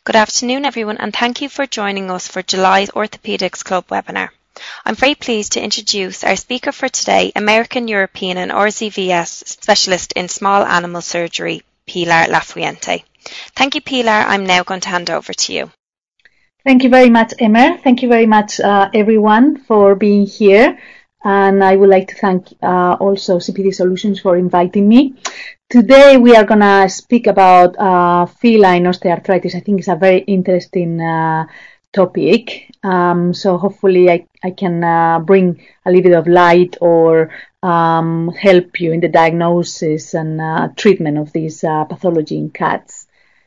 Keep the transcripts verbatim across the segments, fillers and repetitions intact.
Good afternoon, everyone, and thank you for joining us for July's Orthopaedics Club webinar. I'm very pleased to introduce our speaker for today, American, European and R Z V S specialist in small animal surgery, Pilar Lafuente. Thank you, Pilar. I'm now going to hand over to you. Thank you very much, Emer. Thank you very much, uh, everyone, for being here. And I would like to thank uh, also C P D Solutions for inviting me. Today we are going to speak about uh, feline osteoarthritis. I think it's a very interesting uh, topic. Um, so hopefully I, I can uh, bring a little bit of light or um, help you in the diagnosis and uh, treatment of this uh, pathology in cats.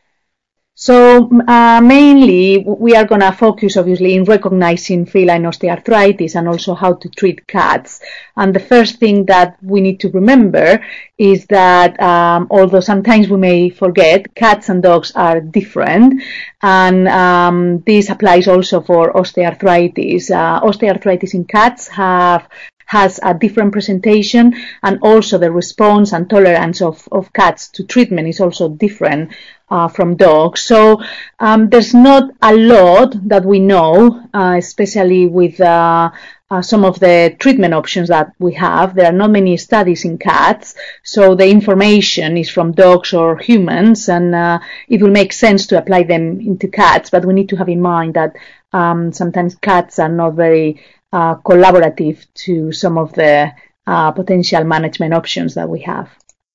So uh, mainly we are going to focus obviously in recognizing feline osteoarthritis and also how to treat cats. And the first thing that we need to remember is that um, although sometimes we may forget, cats and dogs are different, and um, this applies also for osteoarthritis. Uh, osteoarthritis in cats have has a different presentation, and also the response and tolerance of, of cats to treatment is also different uh, from dogs. So um, there's not a lot that we know, uh, especially with uh, uh, some of the treatment options that we have. There are not many studies in cats, so the information is from dogs or humans, and uh, it will make sense to apply them into cats, but we need to have in mind that um, sometimes cats are not very Uh, collaborative to some of the uh, potential management options that we have.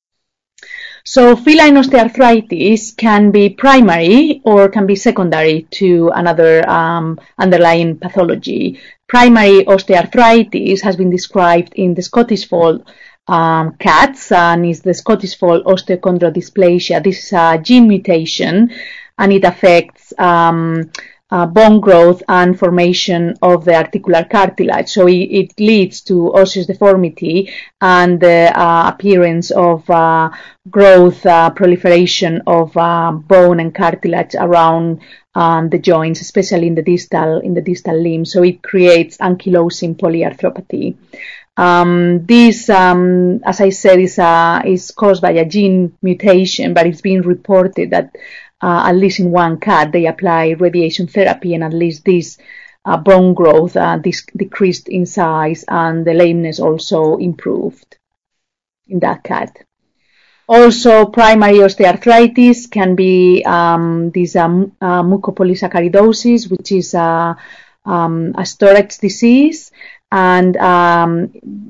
So feline osteoarthritis can be primary or can be secondary to another um, underlying pathology. Primary osteoarthritis has been described in the Scottish fold um, cats and is the Scottish fold osteochondrodysplasia. This is a gene mutation and it affects um, Uh, bone growth and formation of the articular cartilage. So it, it leads to osseous deformity and the uh, appearance of uh, growth, uh, proliferation of uh, bone and cartilage around um, the joints, especially in the distal in the distal limb. So it creates ankylosing polyarthropathy. Um, this, um, as I said, is, uh, is caused by a gene mutation, but it's been reported that Uh, at least in one cat, they apply radiation therapy, and at least this uh, bone growth uh, this decreased in size, and the lameness also improved in that cat. Also, primary osteoarthritis can be um, this um, uh, mucopolysaccharidosis, which is a, um, a storage disease, and um,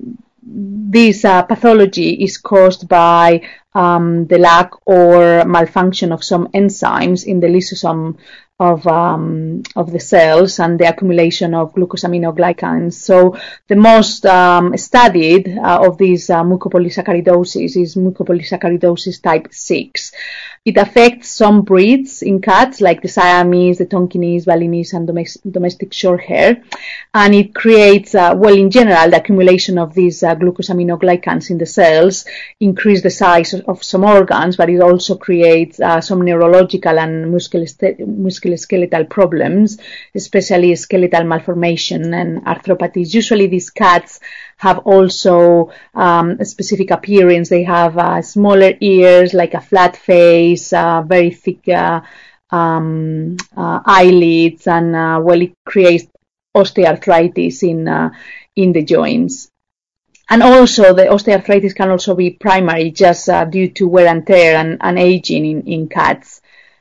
this uh, pathology is caused by um, the lack or malfunction of some enzymes in the lysosome of um, of the cells and the accumulation of glucosaminoglycans. So the most um, studied uh, of these uh, mucopolysaccharidosis is mucopolysaccharidosis type six. It affects some breeds in cats like the Siamese, the Tonkinese, Balinese and domestic, domestic Shorthair, and it creates, uh, well, in general, the accumulation of these uh, glucosaminoglycans in the cells increase the size of, of some organs, but it also creates uh, some neurological and musculoskeletal problems, especially skeletal malformation and arthropathies. Usually these cats have also um, a specific appearance. They have uh, smaller ears, like a flat face, uh, very thick uh, um, uh, eyelids, and uh, well, it creates osteoarthritis in uh, in the joints. And also the osteoarthritis can also be primary, just uh, due to wear and tear and, and aging in, in cats.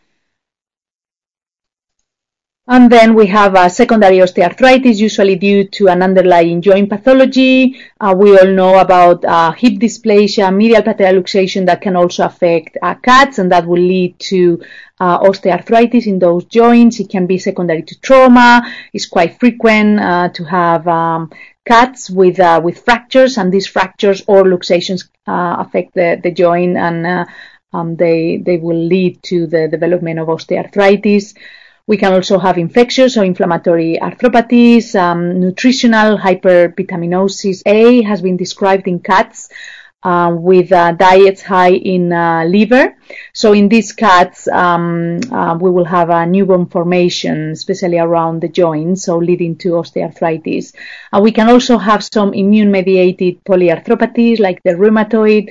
And then we have a secondary osteoarthritis, usually due to an underlying joint pathology. Uh, we all know about uh, hip dysplasia, medial patellar luxation that can also affect uh, cats, and that will lead to uh, osteoarthritis in those joints. It can be secondary to trauma. It's quite frequent uh, to have um, cats with uh, with fractures, and these fractures or luxations uh, affect the, the joint, and uh, um, they they will lead to the development of osteoarthritis. We can also have infectious or inflammatory arthropathies. Um, nutritional hypervitaminosis A has been described in cats uh, with uh, diets high in uh, liver. So in these cats, um, uh, we will have a newborn formation, especially around the joints, so leading to osteoarthritis. Uh, we can also have some immune-mediated polyarthropathies like the rheumatoid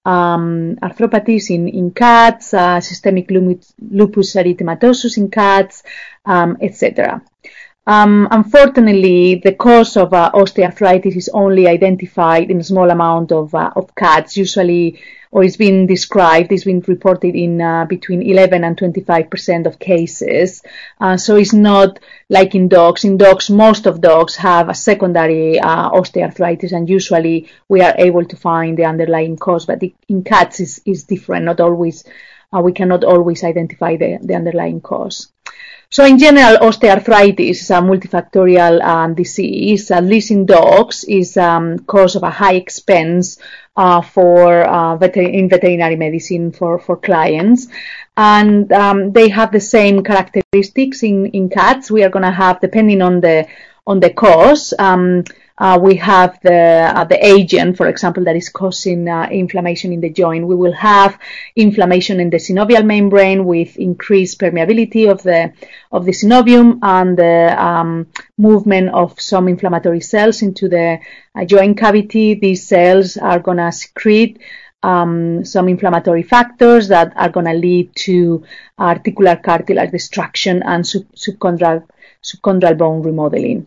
um, arthropathies in, in cats, uh, systemic lupus erythematosus in cats, um, et cetera. Um, unfortunately, the cause of uh, osteoarthritis is only identified in a small amount of, uh, of cats, usually, or it's been described, it's been reported in uh, between eleven and twenty-five percent of cases. Uh, so it's not like in dogs. In dogs, most of dogs have a secondary uh, osteoarthritis, and usually we are able to find the underlying cause, but the, in cats is is different. Not always, uh, we cannot always identify the, the underlying cause. So in general, osteoarthritis is a multifactorial um, disease, at least in dogs, is um, cause of a high expense uh, for uh, veter- in veterinary medicine for, for clients. And um, they have the same characteristics in, in cats. We are going to have, depending on the on the cause, um, uh, we have the uh, the agent, for example, that is causing uh, inflammation in the joint. We will have inflammation in the synovial membrane with increased permeability of the of the synovium and the um, movement of some inflammatory cells into the uh, joint cavity. These cells are going to secrete um, some inflammatory factors that are going to lead to articular cartilage destruction and sub- subchondral subchondral bone remodeling.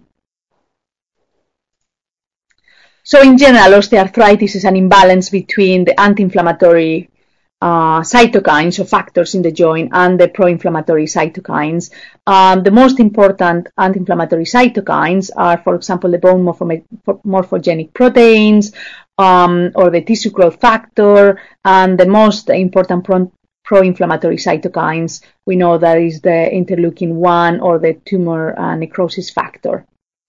So in general, osteoarthritis is an imbalance between the anti-inflammatory uh, cytokines or factors in the joint and the pro-inflammatory cytokines. Um, the most important anti-inflammatory cytokines are, for example, the bone morpho- morphogenic proteins um, or the tissue growth factor, and the most important pro- pro-inflammatory cytokines we know that is the interleukin one or the tumor uh, necrosis factor.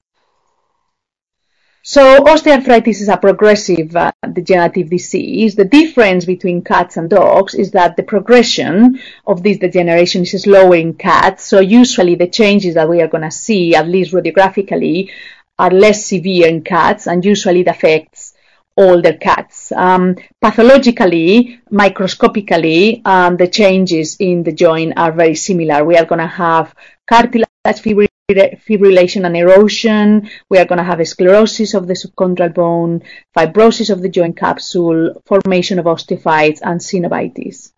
So osteoarthritis is a progressive uh, degenerative disease. The difference between cats and dogs is that the progression of this degeneration is slower in cats. So usually the changes that we are going to see, at least radiographically, are less severe in cats, and usually it affects older cats. Um, pathologically, microscopically, um, the changes in the joint are very similar. We are going to have cartilage fibrillation, fibrillation and erosion. We are going to have a sclerosis of the subchondral bone, fibrosis of the joint capsule, formation of osteophytes, and synovitis.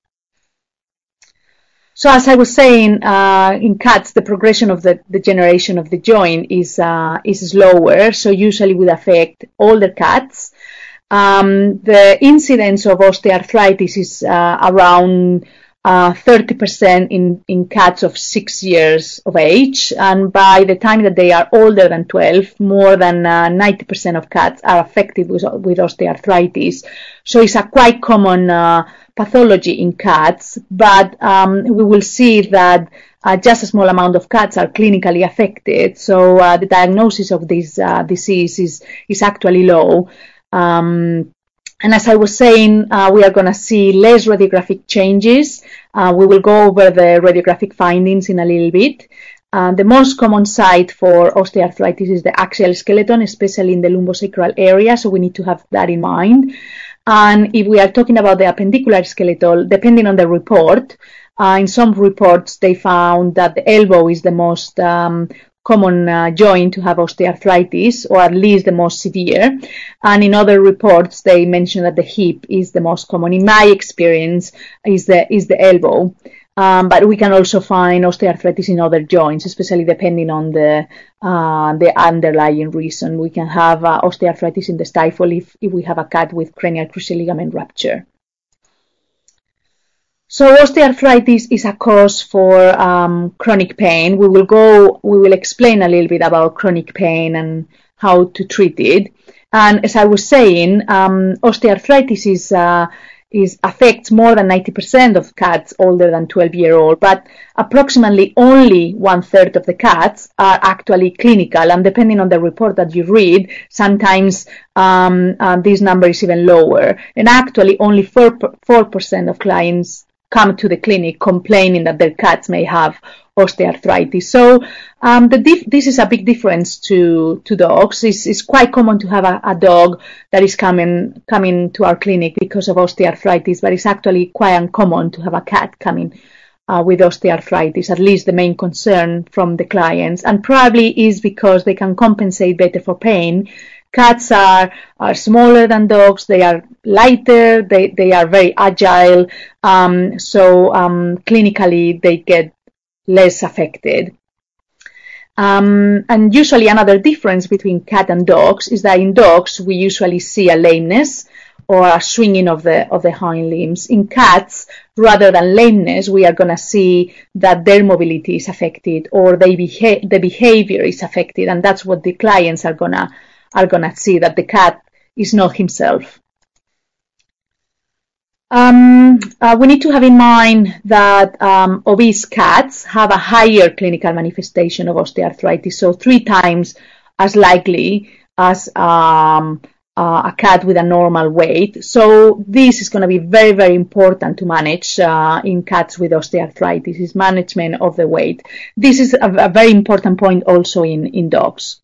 So as I was saying, uh, in cats, the progression of the degeneration of the joint is uh, is slower, so usually would affect older cats. Um, the incidence of osteoarthritis is uh, around Uh, thirty percent in, in cats of six years of age, and by the time that they are older than twelve, more than uh, ninety percent of cats are affected with, with osteoarthritis. So it's a quite common uh, pathology in cats, but um, we will see that uh, just a small amount of cats are clinically affected. So uh, the diagnosis of this uh, disease is, is actually low. Um, And as I was saying, uh, we are going to see less radiographic changes. Uh, we will go over the radiographic findings in a little bit. Uh, the most common site for osteoarthritis is the axial skeleton, especially in the lumbosacral area, so we need to have that in mind. And if we are talking about the appendicular skeletal, depending on the report, uh, in some reports they found that the elbow is the most um, common uh, joint to have osteoarthritis, or at least the most severe. And in other reports, they mention that the hip is the most common. In my experience, is the is the elbow. Um, but we can also find osteoarthritis in other joints, especially depending on the uh, the underlying reason. We can have uh, osteoarthritis in the stifle if, if we have a cat with cranial cruciate ligament rupture. So osteoarthritis is a cause for um, chronic pain. We will go, we will explain a little bit about chronic pain and how to treat it. And as I was saying, um, osteoarthritis is, uh, is affects more than ninety percent of cats older than twelve year old, but approximately only one third of the cats are actually clinical. And depending on the report that you read, sometimes um, uh, this number is even lower. And actually only four percent of clients come to the clinic complaining that their cats may have osteoarthritis. So um, the dif- this is a big difference to, to dogs. It's, it's quite common to have a, a dog that is coming coming to our clinic because of osteoarthritis, but it's actually quite uncommon to have a cat coming uh, with osteoarthritis, at least the main concern from the clients, and probably is because they can compensate better for pain Cats are, are smaller than dogs, they are lighter, they, they are very agile, um, so um, clinically they get less affected. Um, and usually another difference between cat and dogs is that in dogs we usually see a lameness or a swinging of the of the hind limbs. In cats, rather than lameness, we are going to see that their mobility is affected or they beha- the behavior is affected, and that's what the clients are gonna are gonna see, that the cat is not himself. Um, uh, we need to have in mind that um, obese cats have a higher clinical manifestation of osteoarthritis, so three times as likely as um, uh, a cat with a normal weight. So this is going to be very, very important to manage uh, in cats with osteoarthritis, is management of the weight. This is a, a very important point also in, in dogs.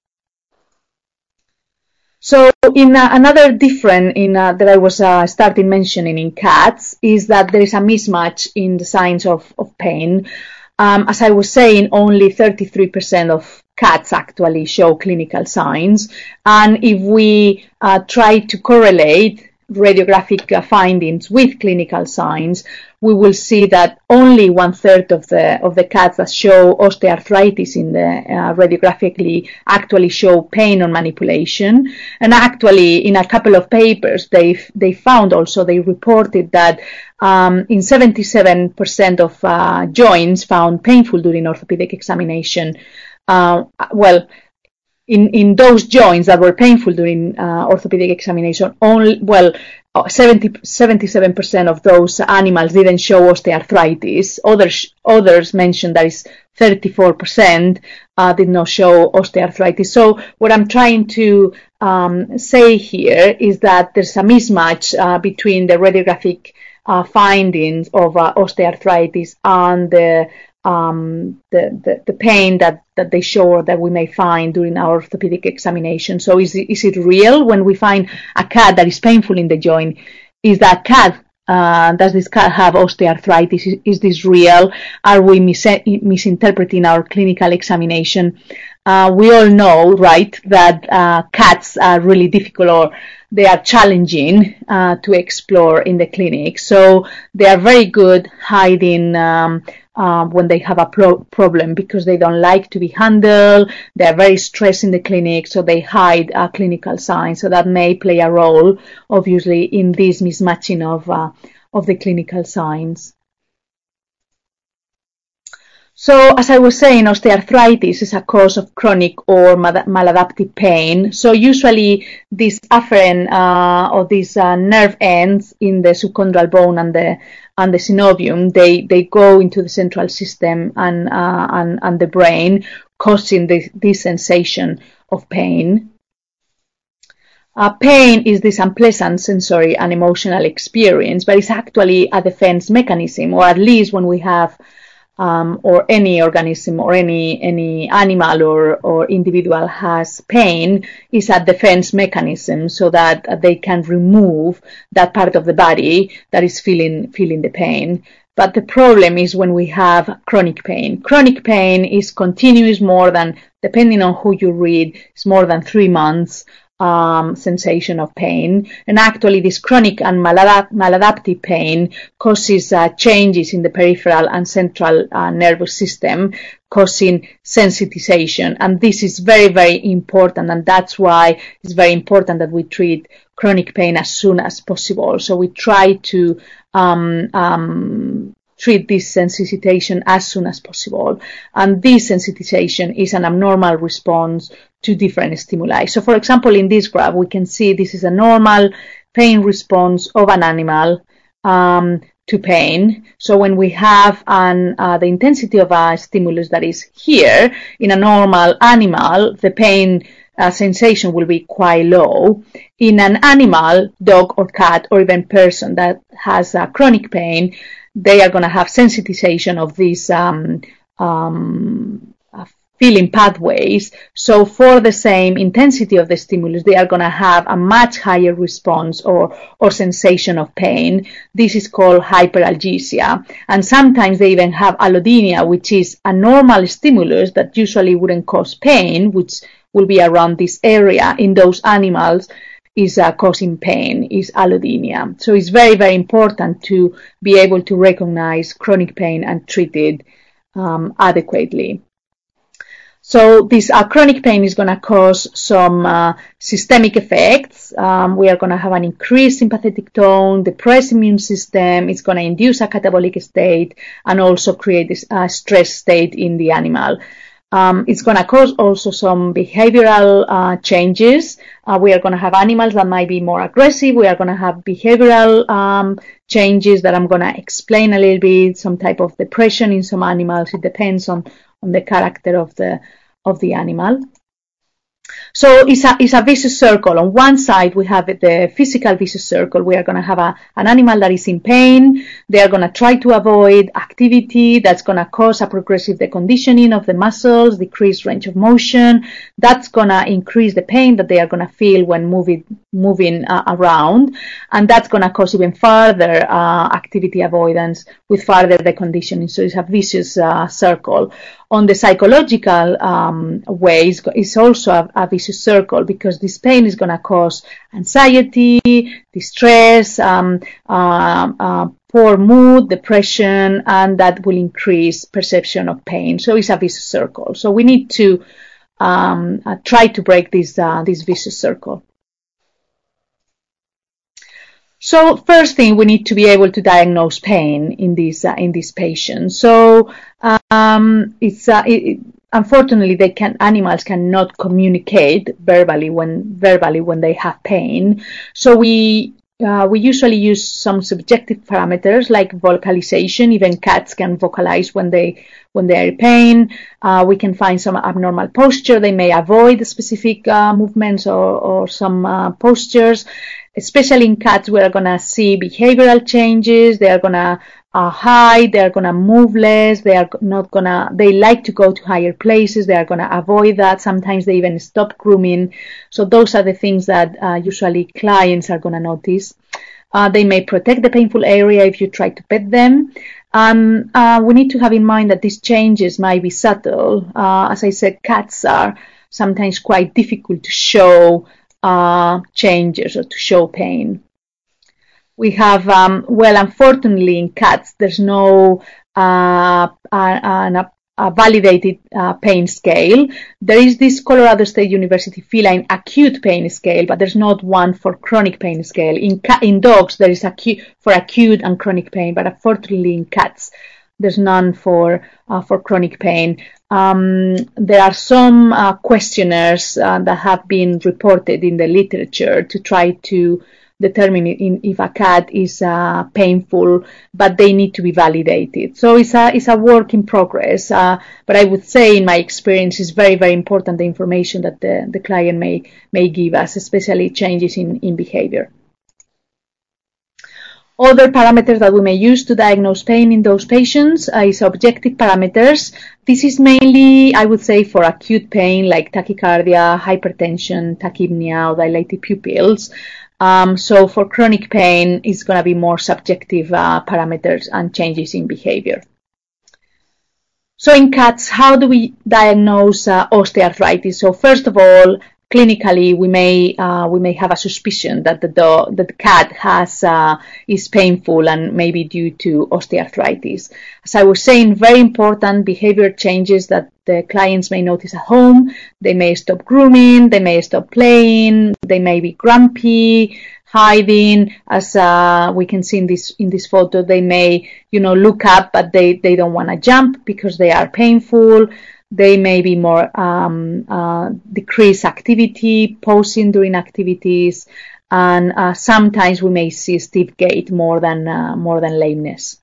So in uh, another different in uh, that I was uh, starting mentioning in cats is that there is a mismatch in the signs of, of pain. Um, as I was saying, only thirty-three percent of cats actually show clinical signs. And if we uh, try to correlate radiographic uh, findings with clinical signs, we will see that only one third of the of the cats that show osteoarthritis in the uh, radiographically actually show pain on manipulation. And actually, in a couple of papers, they they found also they reported that um, in seventy-seven percent of uh, joints found painful during orthopedic examination. Uh, well. In, in those joints that were painful during uh, orthopedic examination, only, well, seventy, seventy-seven percent of those animals didn't show osteoarthritis. Others, others mentioned that is thirty-four percent uh, did not show osteoarthritis. So what I'm trying to um, say here is that there's a mismatch uh, between the radiographic uh, findings of uh, osteoarthritis and the Um, the, the, the pain that, that they show or that we may find during our orthopedic examination. So is it, is it real when we find a cat that is painful in the joint? Is that cat, uh, does this cat have osteoarthritis? Is, is this real? Are we mis- misinterpreting our clinical examination? Uh, we all know, right, that uh, cats are really difficult or they are challenging uh, to explore in the clinic. So they are very good hiding um, uh, when they have a pro- problem because they don't like to be handled. They are very stressed in the clinic, so they hide uh, clinical signs. So that may play a role, obviously, in this mismatching of uh, of the clinical signs. So, as I was saying, osteoarthritis is a cause of chronic or maladaptive pain. So, usually, these afferent uh, or these uh, nerve ends in the subchondral bone and the and the synovium, they they go into the central system and uh, and and the brain, causing this, this sensation of pain. Uh, pain is this unpleasant sensory and emotional experience, but it's actually a defense mechanism, or at least when we have Um, or any organism or any any animal or, or individual has pain, is a defense mechanism so that they can remove that part of the body that is feeling feeling the pain. But the problem is when we have chronic pain. Chronic pain is continuous more than, depending on who you read, it's more than three months. Um, sensation of pain, and actually this chronic and maladapt- maladaptive pain causes uh, changes in the peripheral and central uh, nervous system, causing sensitization, and this is very very important, and that's why it's very important that we treat chronic pain as soon as possible. So we try to um, um, treat this sensitization as soon as possible, and this sensitization is an abnormal response to different stimuli. So, for example, in this graph, we can see this is a normal pain response of an animal um, to pain. So, when we have an, uh, the intensity of a stimulus that is here, in a normal animal, the pain uh, sensation will be quite low. In an animal, dog or cat, or even person that has uh, chronic pain, they are going to have sensitization of these um, um, feeling pathways. So for the same intensity of the stimulus, they are going to have a much higher response or, or sensation of pain. This is called hyperalgesia. And sometimes they even have allodynia, which is a normal stimulus that usually wouldn't cause pain, which will be around this area in those animals is uh, causing pain, is allodynia. So it's very, very important to be able to recognize chronic pain and treat it um, adequately. So this uh, chronic pain is going to cause some uh, systemic effects. Um, we are going to have an increased sympathetic tone, depressed immune system. It's going to induce a catabolic state and also create this uh, stress state in the animal. Um, it's going to cause also some behavioral uh, changes. Uh, we are going to have animals that might be more aggressive. We are going to have behavioral um, changes that I'm going to explain a little bit, some type of depression in some animals. It depends on on the character of the of the animal. So it's a, it's a vicious circle. On one side, we have the physical vicious circle. We are going to have a, an animal that is in pain. They are going to try to avoid activity that's going to cause a progressive deconditioning of the muscles, decreased range of motion. That's going to increase the pain that they are going to feel when moving, moving uh, around. And that's going to cause even further uh, activity avoidance with further deconditioning. So it's a vicious uh, circle. On the psychological um, way, it's, it's also a, a vicious circle, because this pain is going to cause anxiety, distress, um, uh, uh, poor mood, depression, and that will increase perception of pain. So it's a vicious circle. So we need to um, uh, try to break this uh, this vicious circle. So first thing, we need to be able to diagnose pain in these uh, in these patients. So um, it's uh, it, unfortunately they can animals cannot communicate verbally when verbally when they have pain. So we uh, we usually use some subjective parameters like vocalization. Even cats can vocalize when they when they are in pain. Uh, we can find some abnormal posture. They may avoid specific uh, movements or or some uh, postures. Especially in cats, we are going to see behavioral changes. They are going to uh, hide. They are going to move less. They are not going to, they like to go to higher places. They are going to avoid that. Sometimes they even stop grooming. So those are the things that uh, usually clients are going to notice. Uh, they may protect the painful area if you try to pet them. Um, uh, we need to have in mind that these changes might be subtle. Uh, as I said, cats are sometimes quite difficult to show Uh, changes or to show pain. We have, um, well, unfortunately in cats, there's no uh, a, a validated uh, pain scale. There is this Colorado State University feline acute pain scale, but there's not one for chronic pain scale. In, in dogs, there is acute for acute and chronic pain, but unfortunately in cats, there's none for uh, for chronic pain. Um, there are some uh, questionnaires uh, that have been reported in the literature to try to determine in, if a cat is uh, painful, but they need to be validated. So it's a it's a work in progress. Uh, but I would say, in my experience, it's very very important the information that the the client may may give us, especially changes in in behavior. Other parameters that we may use to diagnose pain in those patients uh, is objective parameters. This is mainly, I would say, for acute pain like tachycardia, hypertension, tachypnea, or dilated pupils. Um, so for chronic pain, it's going to be more subjective uh, parameters and changes in behavior. So in cats, how do we diagnose uh, osteoarthritis? So first of all, clinically, we may uh, we may have a suspicion that the dog, that the cat has uh, is painful and maybe due to osteoarthritis. As I was saying, very important behavior changes that the clients may notice at home. They may stop grooming, they may stop playing, they may be grumpy, hiding. As uh, we can see in this in this photo, they may you know look up, but they they don't want to jump because they are painful. They may be more um, uh, decreased activity, pausing during activities, and uh, sometimes we may see stiff gait more than uh, more than lameness.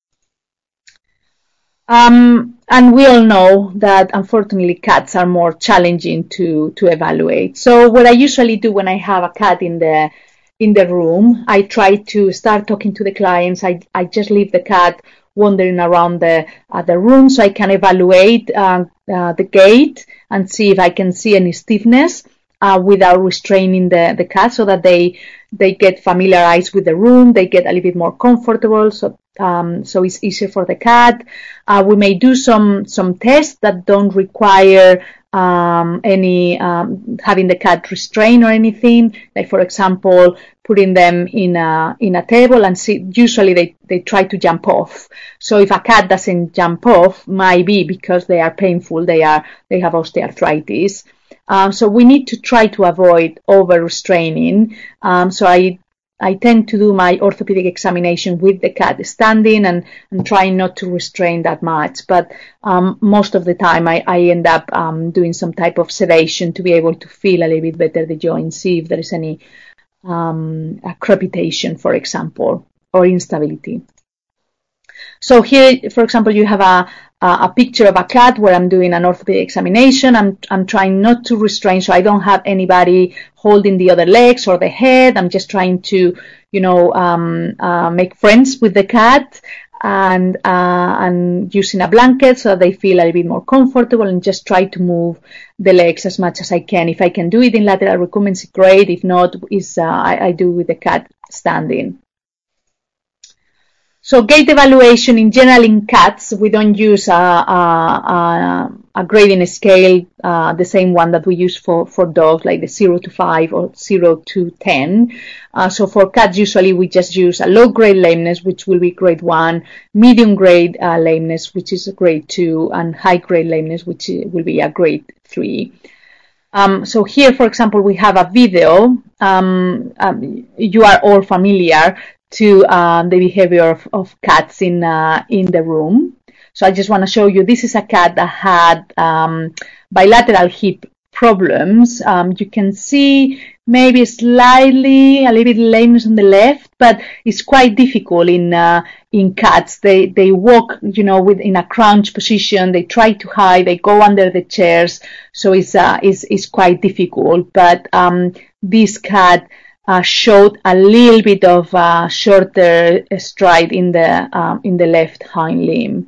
Um, and we all know that unfortunately cats are more challenging to to evaluate. So what I usually do when I have a cat in the in the room, I try to start talking to the clients. I I just leave the cat wandering around the uh, the room so I can evaluate uh, uh, the gait and see if I can see any stiffness uh, without restraining the, the cat, so that they they get familiarized with the room, they get a little bit more comfortable, so um, so it's easier for the cat. Uh, we may do some some tests that don't require um, any um, having the cat restrained or anything. Like for example, putting them in a in a table and see. Usually they they try to jump off. So if a cat doesn't jump off, might be because they are painful. They are they have osteoarthritis. Um, so we need to try to avoid over restraining. Um, so I. I tend to do my orthopedic examination with the cat standing and, and trying not to restrain that much. But um, most of the time I, I end up um, doing some type of sedation to be able to feel a little bit better the joint, see if there is any um, a crepitation, for example, or instability. So here, for example, you have a, a picture of a cat where I'm doing an orthopedic examination. I'm, I'm trying not to restrain, so I don't have anybody holding the other legs or the head. I'm just trying to, you know, um, uh, make friends with the cat and, uh, and using a blanket so they feel a little bit more comfortable, and just try to move the legs as much as I can. If I can do it in lateral recumbency, great. If not, is uh, I, I do with the cat standing. So gait evaluation in general in cats, we don't use a, a, a grading scale, uh, the same one that we use for, for dogs, like the zero to five or zero to ten. Uh, so for cats, usually we just use a low grade lameness, which will be grade one, medium grade uh, lameness, which is a grade two, and high grade lameness, which will be a grade three. Um, so here, for example, we have a video. Um, um, you are all familiar to um, the behavior of, of cats in uh, in the room. So I just want to show you, this is a cat that had um, bilateral hip problems. Um, you can see maybe slightly a little bit lameness on the left, but it's quite difficult in uh, in cats. They they walk, you know, with in a crouch position. They try to hide. They go under the chairs. So it's uh, it's, it's quite difficult. But um, this cat Uh, showed a little bit of uh, shorter stride in the um, in the left hind limb.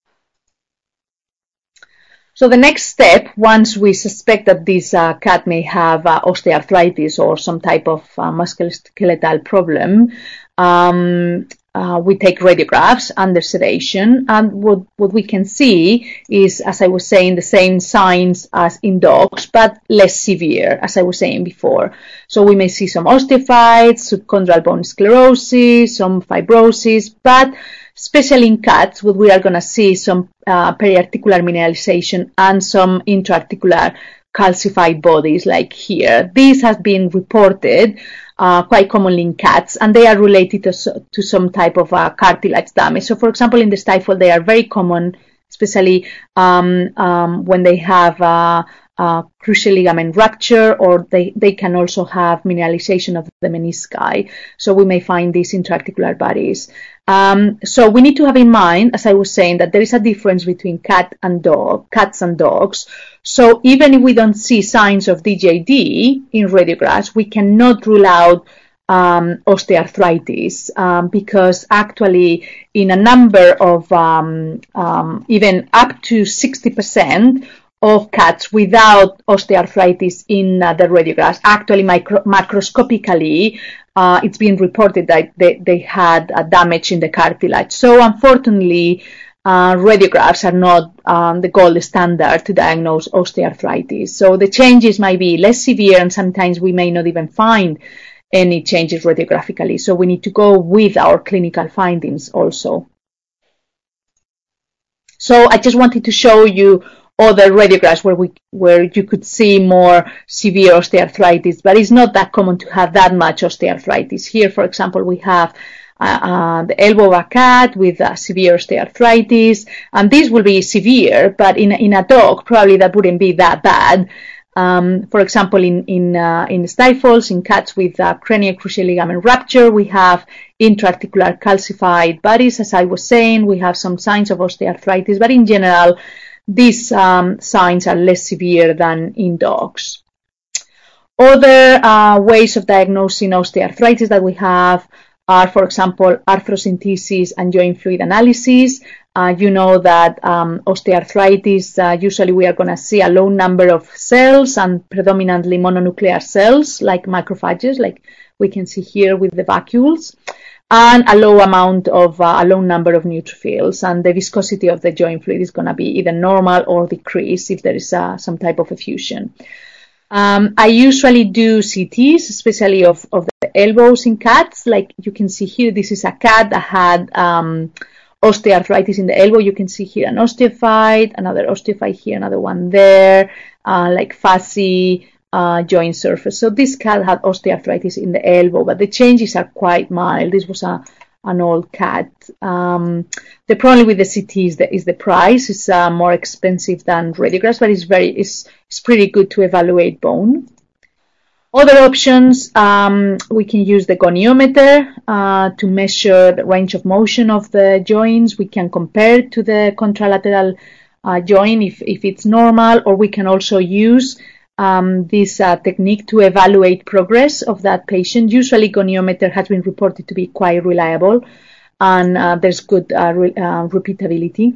So the next step, once we suspect that this uh, cat may have uh, osteoarthritis or some type of uh, musculoskeletal problem, um, uh, we take radiographs under sedation, and what, what we can see is, as I was saying, the same signs as in dogs, but less severe, as I was saying before. So we may see some osteophytes, subchondral bone sclerosis, some fibrosis, but especially in cats, what we are going to see some uh, periarticular mineralization and some intraarticular calcified bodies like here. These have been reported uh, quite commonly in cats, and they are related to, to some type of uh, cartilage damage. So for example, in the stifle, they are very common, especially um, um, when they have uh, uh, cruciate ligament rupture, or they, they can also have mineralization of the menisci. So we may find these intraarticular bodies. Um, so we need to have in mind, as I was saying, that there is a difference between cat and dog, cats and dogs. So even if we don't see signs of D J D in radiographs, we cannot rule out um, osteoarthritis um, because actually in a number of um, um, even up to sixty percent of cats without osteoarthritis in uh, the radiographs, actually micro macroscopically, uh, it's been reported that they, they had a damage in the cartilage. So unfortunately, uh, radiographs are not um, the gold standard to diagnose osteoarthritis. So the changes might be less severe, and sometimes we may not even find any changes radiographically. So we need to go with our clinical findings also. So I just wanted to show you other radiographs where we where you could see more severe osteoarthritis, but it's not that common to have that much osteoarthritis. Here, for example, we have uh, uh, the elbow of a cat with uh, severe osteoarthritis, and this will be severe, but in in a dog probably that wouldn't be that bad. Um, for example, in in uh, in stifles, in cats with uh, cranial cruciate ligament rupture, we have intraarticular calcified bodies. As I was saying, we have some signs of osteoarthritis, but in general, these um, signs are less severe than in dogs. Other uh, ways of diagnosing osteoarthritis that we have are, for example, arthrocentesis and joint fluid analysis. Uh, you know that um, osteoarthritis, uh, usually we are going to see a low number of cells and predominantly mononuclear cells like macrophages, like we can see here with the vacuoles. and a low amount of uh, a low number of neutrophils, and the viscosity of the joint fluid is going to be either normal or decreased if there is uh, some type of effusion. Um, I usually do C Ts, especially of, of the elbows in cats. Like you can see here, this is a cat that had um, osteoarthritis in the elbow. You can see here an osteophyte, another osteophyte here, another one there, uh, like fuzzy uh, joint surface. So this cat had osteoarthritis in the elbow, but the changes are quite mild. This was a an old cat. Um, the problem with the C T is the, is the price. It's uh, more expensive than radiographs, but it's very it's, it's pretty good to evaluate bone. Other options, um, we can use the goniometer uh, to measure the range of motion of the joints. We can compare it to the contralateral uh, joint if, if it's normal, or we can also use um, this uh, technique to evaluate progress of that patient. Usually goniometer has been reported to be quite reliable, and uh, there's good uh, re uh, repeatability.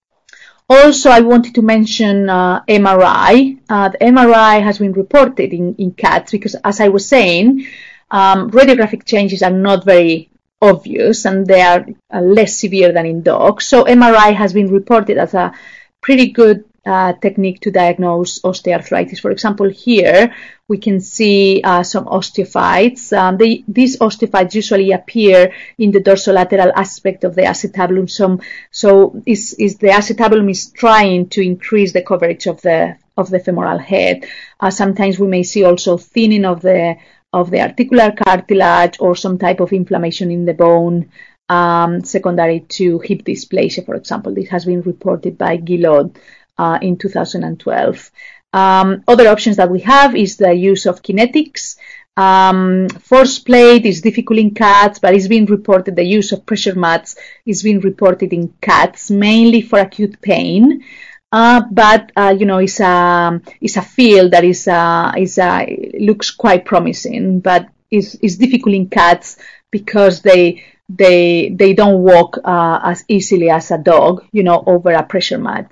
Also, I wanted to mention uh, M R I. Uh, the M R I has been reported in, in cats because, as I was saying, um, radiographic changes are not very obvious and they are uh, less severe than in dogs. So M R I has been reported as a pretty good uh, technique to diagnose osteoarthritis. For example, here we can see uh, some osteophytes. Um, they, these osteophytes usually appear in the dorsolateral aspect of the acetabulum. So, so is, is the acetabulum is trying to increase the coverage of the of the femoral head. Uh, sometimes we may see also thinning of the of the articular cartilage or some type of inflammation in the bone, um, secondary to hip dysplasia, for example. This has been reported by Guillot uh, in two thousand twelve. Um, other options that we have is the use of kinetics. Um, force plate is difficult in cats, but it's been reported the use of pressure mats is being reported in cats, mainly for acute pain. Uh, but uh, you know, it's a it's a field that is uh, is uh, looks quite promising, but is is difficult in cats because they they they don't walk uh, as easily as a dog, you know, over a pressure mat.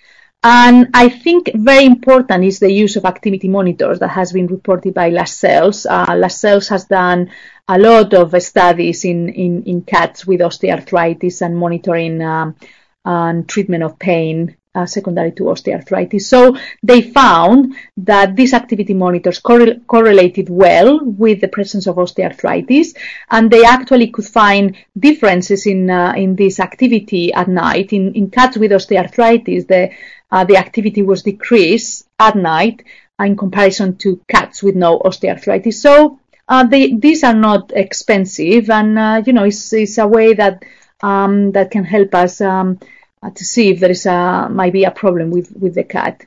And I think very important is the use of activity monitors that has been reported by Lascelles. Uh, Lascelles has done a lot of studies in, in, in cats with osteoarthritis and monitoring um, and treatment of pain uh, secondary to osteoarthritis. So they found that these activity monitors correl correlated well with the presence of osteoarthritis, and they actually could find differences in uh, in this activity at night. In, in cats with osteoarthritis, the Uh, the activity was decreased at night in comparison to cats with no osteoarthritis. So uh, they, these are not expensive, and uh, you know, it's, it's a way that um, that can help us um, uh, to see if there is a might be a problem with with the cat.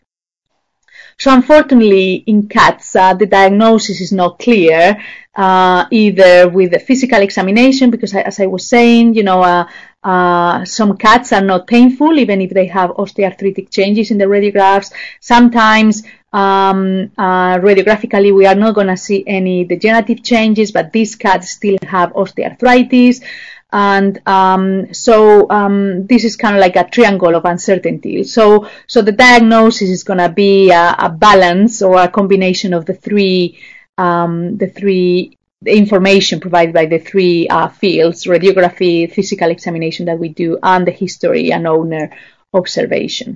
So unfortunately, in cats, uh, the diagnosis is not clear, uh, either with the physical examination, because I, as I was saying, you know, uh, uh, some cats are not painful, even if they have osteoarthritic changes in the radiographs. Sometimes, um, uh, radiographically, we are not going to see any degenerative changes, but these cats still have osteoarthritis. And um, so um, this is kind of like a triangle of uncertainty. So, so the diagnosis is going to be a, a balance or a combination of the three, um, the three the information provided by the three uh, fields: radiography, physical examination that we do, and the history and owner observation.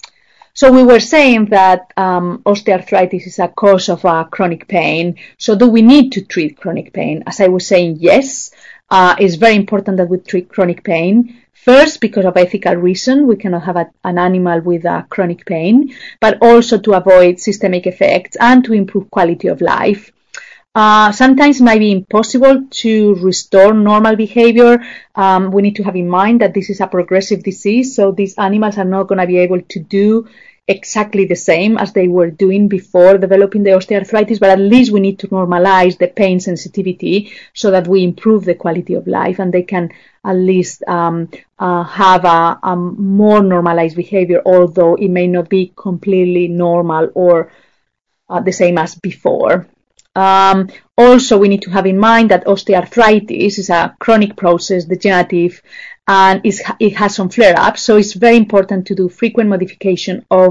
So we were saying that um, osteoarthritis is a cause of uh, chronic pain. So do we need to treat chronic pain? As I was saying, yes. Uh, it's very important that we treat chronic pain. First, because of ethical reason, we cannot have a, an animal with uh, chronic pain, but also to avoid systemic effects and to improve quality of life. Uh, sometimes it might be impossible to restore normal behavior. Um, we need to have in mind that this is a progressive disease, so these animals are not going to be able to do exactly the same as they were doing before developing the osteoarthritis, but at least we need to normalize the pain sensitivity so that we improve the quality of life and they can at least um, uh, have a, a more normalized behavior, although it may not be completely normal or uh, the same as before. Um, also, we need to have in mind that osteoarthritis is a chronic process, degenerative, and is, it has some flare-ups, so it's very important to do frequent modification of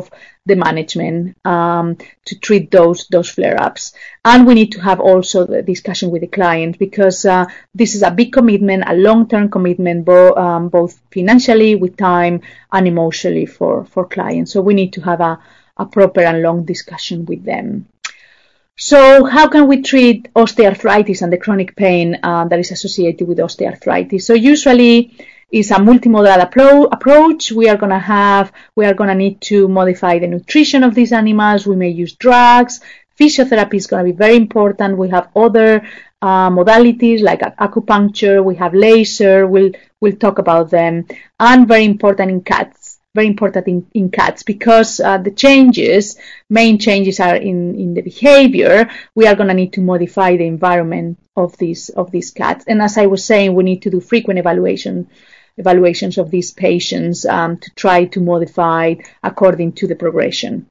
the management um, to treat those those flare-ups. And we need to have also the discussion with the client, because uh, this is a big commitment, a long-term commitment, bo- um, both financially, with time, and emotionally for, for clients. So we need to have a, a proper and long discussion with them. So how can we treat osteoarthritis and the chronic pain uh, that is associated with osteoarthritis? So usually it's a multimodal appro- approach. We are going to have, we are going to need to modify the nutrition of these animals. We may use drugs. Physiotherapy is going to be very important. We have other uh, modalities like acupuncture. We have laser. We'll, we'll talk about them. And very important in cats. Very important in, in cats, because uh, the changes, main changes are in, in the behavior. We are going to need to modify the environment of these of these cats. And as I was saying, we need to do frequent evaluation evaluations of these patients um, to try to modify according to the progression.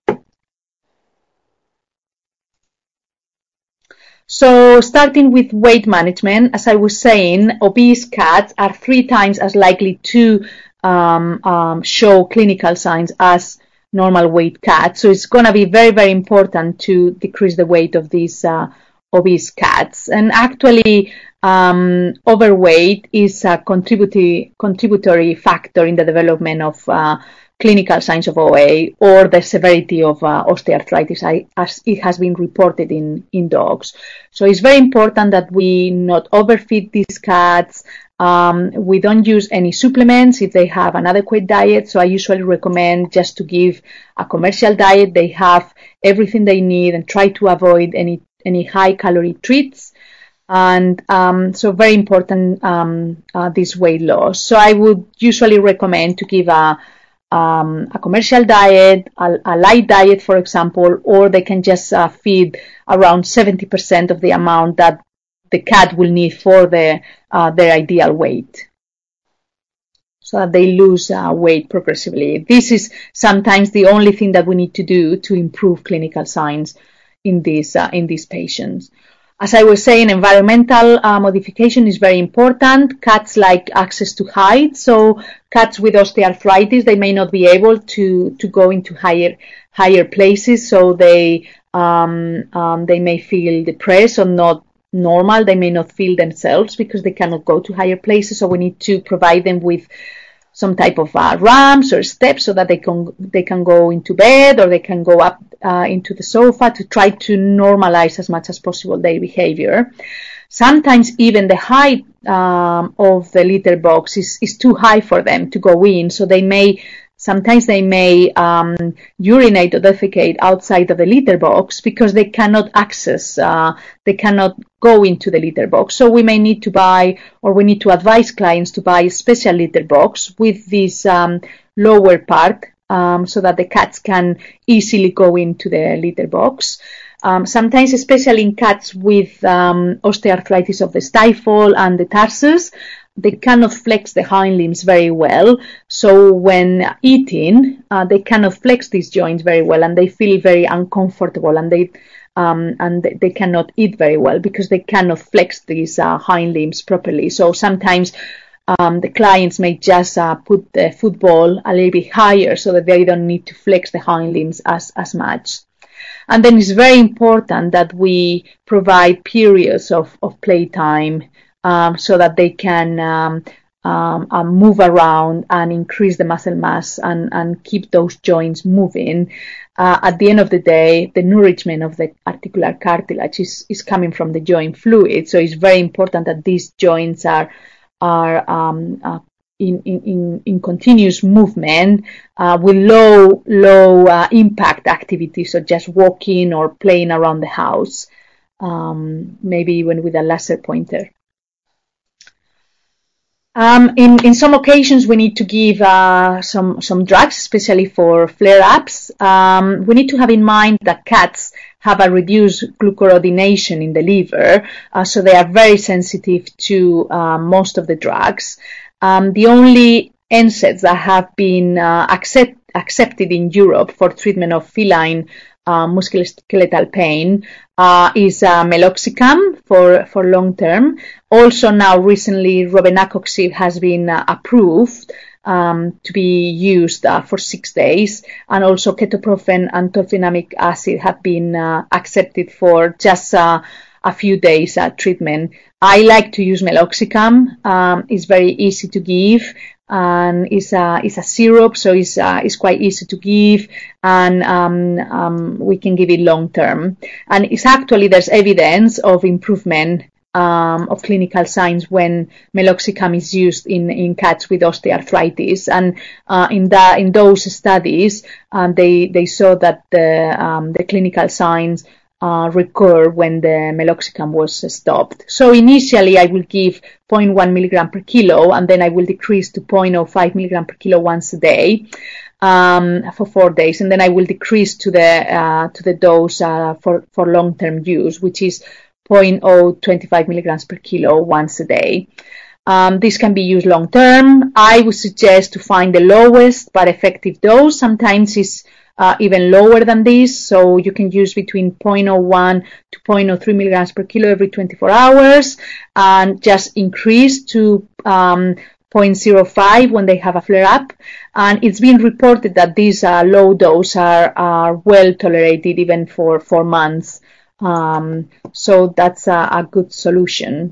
So starting with weight management, as I was saying, obese cats are three times as likely to Um, um, show clinical signs as normal weight cats. So it's going to be very, very important to decrease the weight of these uh, obese cats. And actually, um, overweight is a contributory, contributory factor in the development of uh, clinical signs of O A or the severity of uh, osteoarthritis, as it has been reported in, in dogs. So it's very important that we not overfeed these cats. Um, we don't use any supplements if they have an adequate diet. So I usually recommend just to give a commercial diet. They have everything they need, and try to avoid any, any high calorie treats. And um, so very important, um, uh, this weight loss. So I would usually recommend to give a, um, a commercial diet, a, a light diet, for example, or they can just uh, feed around seventy percent of the amount that the cat will need for the, uh, their ideal weight, so that they lose uh, weight progressively. This is sometimes the only thing that we need to do to improve clinical signs in these uh, in these patients. As I was saying, environmental uh, modification is very important. Cats like access to height, so cats with osteoarthritis, they may not be able to to go into higher higher places, so they um, um, they may feel depressed or not normal. They may not feel themselves because they cannot go to higher places. So we need to provide them with some type of uh, ramps or steps so that they can they can go into bed, or they can go up uh, into the sofa, to try to normalize as much as possible their behavior. Sometimes even the height um, of the litter box is, is too high for them to go in, so they may Sometimes they may um, urinate or defecate outside of the litter box because they cannot access, uh, they cannot go into the litter box. So we may need to buy, or we need to advise clients to buy a special litter box with this um, lower part, um, so that the cats can easily go into the litter box. Um, sometimes, especially in cats with um, osteoarthritis of the stifle and the tarsus, they cannot flex the hind limbs very well. So when eating, uh, they cannot flex these joints very well, and they feel very uncomfortable, and they um, and they cannot eat very well because they cannot flex these uh, hind limbs properly. So sometimes um, the clients may just uh, put the football a little bit higher so that they don't need to flex the hind limbs as, as much. And then it's very important that we provide periods of, of playtime, Um, so that they can um, um, uh, move around and increase the muscle mass and, and keep those joints moving. Uh, at the end of the day, the nourishment of the articular cartilage is, is coming from the joint fluid. So it's very important that these joints are are um, uh, in, in, in continuous movement uh, with low low uh, impact activities, so just walking or playing around the house, um, maybe even with a laser pointer. Um, in, in some occasions, we need to give uh, some, some drugs, especially for flare-ups. Um, we need to have in mind that cats have a reduced glucuronidation in the liver, uh, so they are very sensitive to uh, most of the drugs. Um, the only N SAIDs that have been uh, accept, accepted in Europe for treatment of feline uh, musculoskeletal pain Uh, is uh, meloxicam for, for long term. Also now recently, robenacoxib has been uh, approved um, to be used uh, for six days. And also ketoprofen and tolfenamic acid have been uh, accepted for just uh, a few days uh, treatment. I like to use meloxicam. Um, it's very easy to give, and it's a, it's a syrup, so it's, uh, it's quite easy to give, and um, um, we can give it long term. And it's actually, there's evidence of improvement um, of clinical signs when meloxicam is used in, in cats with osteoarthritis. And uh, in that, in those studies, um, they, they saw that the, um, the clinical signs Uh, recur when the meloxicam was uh, stopped. So initially I will give zero point one milligram per kilo, and then I will decrease to zero point zero five milligram per kilo once a day um, for four days, and then I will decrease to the uh, to the dose uh, for for long-term use, which is zero point zero two five milligrams per kilo once a day. Um, this can be used long-term. I would suggest to find the lowest but effective dose. Sometimes it's Uh, even lower than this, so you can use between zero point zero one to zero point zero three milligrams per kilo every twenty-four hours, and just increase to um, zero point zero five when they have a flare-up. And it's been reported that these uh, low doses are, are well tolerated even for four months. Um, so that's a, a good solution.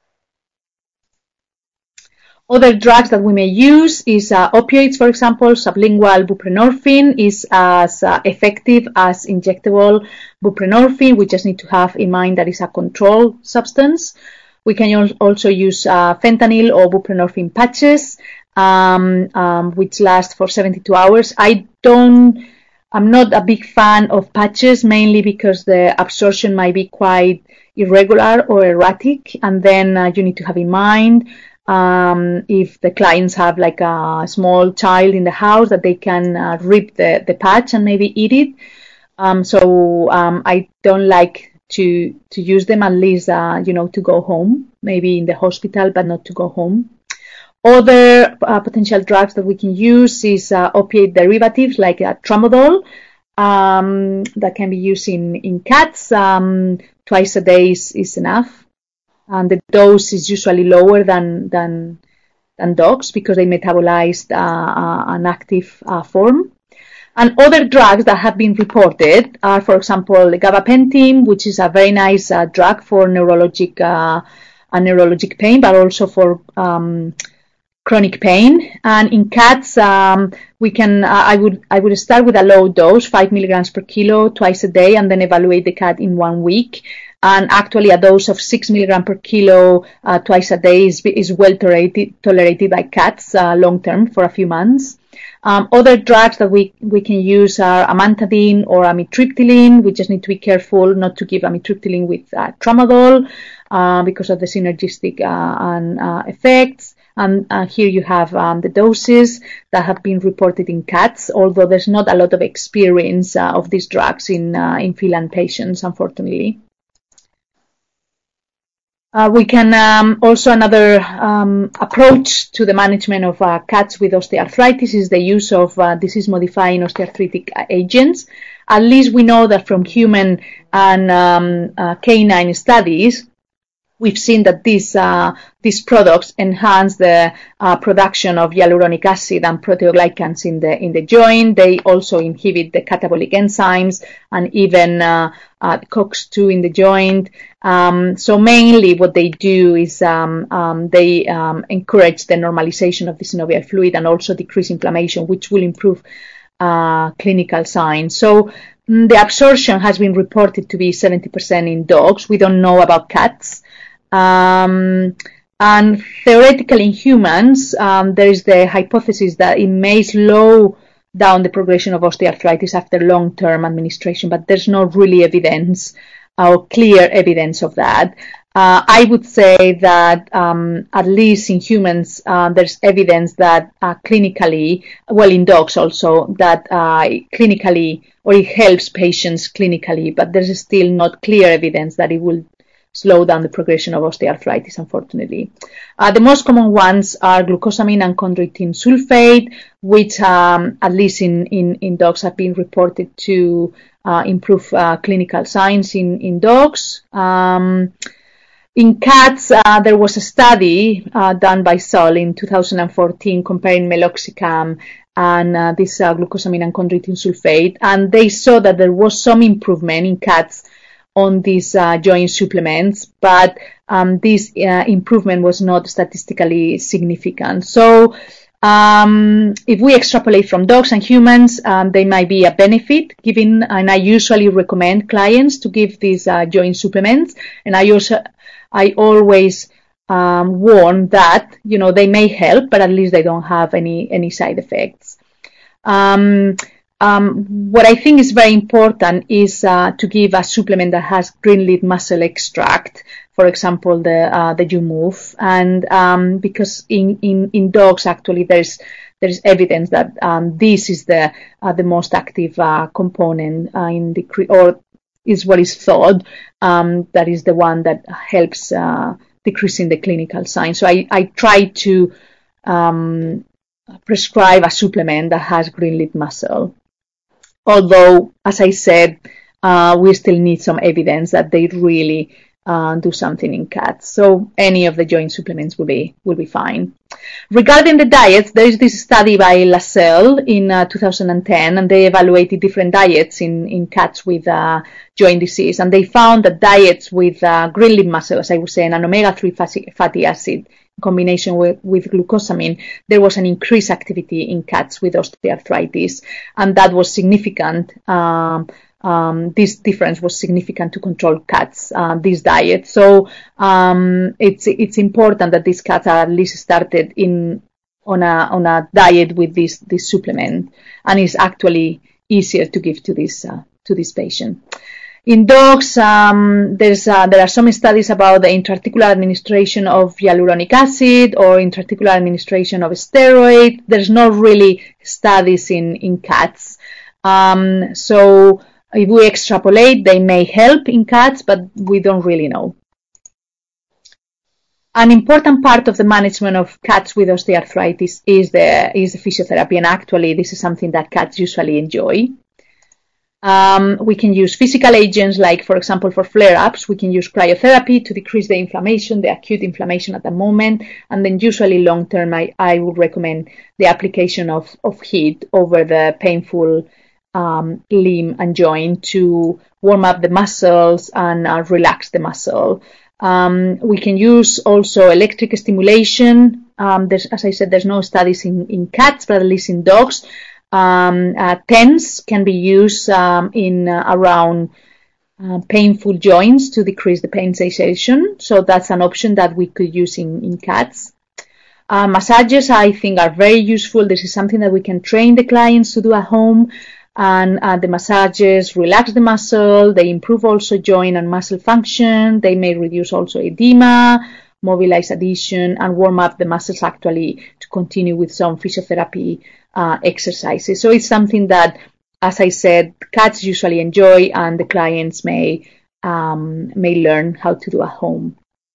Other drugs that we may use is uh, opioids, for example. Sublingual buprenorphine is as uh, effective as injectable buprenorphine. We just need to have in mind that it's a controlled substance. We can also use uh, fentanyl or buprenorphine patches, um, um, which last for seventy-two hours. I don't, I'm not a big fan of patches, mainly because the absorption might be quite irregular or erratic, and then uh, you need to have in mind Um, if the clients have like a small child in the house, that they can uh, rip the, the patch and maybe eat it. Um, so um, I don't like to to use them, at least uh, you know, to go home, maybe in the hospital, but not to go home. Other uh, potential drugs that we can use is uh, opiate derivatives like uh, tramadol, um, that can be used in in cats. Um, twice a day is, is enough. And the dose is usually lower than than, than dogs because they metabolized uh, uh, an active uh, form. And other drugs that have been reported are, for example, gabapentin, which is a very nice uh, drug for neurologic uh, uh, neurologic pain, but also for um, chronic pain. And in cats, um, we can uh, I would I would start with a low dose, five milligrams per kilo, twice a day, and then evaluate the cat in one week. And actually a dose of six milligrams per kilo uh, twice a day is, is well tolerated, tolerated by cats uh, long term for a few months. Um, other drugs that we, we can use are amantadine or amitriptyline. We just need to be careful not to give amitriptyline with uh, tramadol uh, because of the synergistic uh, and, uh, effects. And uh, here you have um, the doses that have been reported in cats, although there's not a lot of experience uh, of these drugs in, uh, in feline patients, unfortunately. Uh, we can um, also, another um, approach to the management of uh, cats with osteoarthritis is the use of uh, disease-modifying osteoarthritic agents. At least we know that from human and um, uh, canine studies, we've seen that these uh, these products enhance the uh, production of hyaluronic acid and proteoglycans in the in the joint. They also inhibit the catabolic enzymes and even uh, uh, COX two in the joint. Um, so mainly what they do is um, um, they um, encourage the normalization of the synovial fluid and also decrease inflammation, which will improve uh, clinical signs. So mm, the absorption has been reported to be seventy percent in dogs. We don't know about cats. Um, and theoretically in humans, um, there is the hypothesis that it may slow down the progression of osteoarthritis after long-term administration, but there's no really evidence or clear evidence of that. Uh, I would say that um, at least in humans, uh, there's evidence that uh, clinically, well, in dogs also, that uh, clinically, or it helps patients clinically, but there's still not clear evidence that it will slow down the progression of osteoarthritis, unfortunately. Uh, the most common ones are glucosamine and chondroitin sulfate, which um, at least in, in, in dogs have been reported to uh, improve uh, clinical signs in, in dogs. Um, In cats, uh, there was a study uh, done by Sol in two thousand fourteen comparing meloxicam and uh, this uh, glucosamine and chondroitin sulfate, and they saw that there was some improvement in cats on these uh, joint supplements, but um, this uh, improvement was not statistically significant. So um, if we extrapolate from dogs and humans, um, they might be a benefit given, and I usually recommend clients to give these uh, joint supplements, and I also I always um, warn that, you know, they may help, but at least they don't have any any side effects. Um, um, what I think is very important is uh, to give a supplement that has green-leaf mussel extract, for example, the uh, the YouMove, and um, because in, in, in dogs actually there's there is evidence that um, this is the uh, the most active uh, component uh, in the or is what is thought um, that is the one that helps uh, decreasing the clinical signs. So I, I try to um, prescribe a supplement that has green-leaf mussel. Although, as I said, uh, we still need some evidence that they really uh, do something in cats. So any of the joint supplements will be will be fine. Regarding the diets, there is this study by Lassell in uh, two thousand ten, and they evaluated different diets in, in cats with uh, joint disease, and they found that diets with uh, green-leaf mussel, as I was saying, and omega three fatty acid in combination with, with glucosamine, there was an increased activity in cats with osteoarthritis, and that was significant. Um, Um, this difference was significant to control cats, uh, this diet. So um, it's it's important that these cats are at least started in on a on a diet with this this supplement, and it's actually easier to give to this uh, to this patient. In dogs, um, there's uh, there are some studies about the intraarticular administration of hyaluronic acid or intraarticular administration of steroid. There's not really studies in in cats, um, so. If we extrapolate, they may help in cats, but we don't really know. An important part of the management of cats with osteoarthritis is the is the physiotherapy, and actually this is something that cats usually enjoy. Um, we can use physical agents, like, for example, for flare-ups, we can use cryotherapy to decrease the inflammation, the acute inflammation at the moment, and then usually long-term, I, I would recommend the application of, of heat over the painful Um, limb and joint to warm up the muscles and uh, relax the muscle. Um, we can use also electric stimulation. Um, there's, as I said, there's no studies in, in cats, but at least in dogs. Um, uh, T E N S can be used um, in uh, around uh, painful joints to decrease the pain sensation. So that's an option that we could use in, in cats. Uh, massages, I think, are very useful. This is something that we can train the clients to do at home. And uh, the massages relax the muscle, they improve also joint and muscle function, they may reduce also edema, mobilize adhesion, and warm up the muscles actually to continue with some physiotherapy uh, exercises. So it's something that, as I said, cats usually enjoy, and the clients may, um, may learn how to do at home.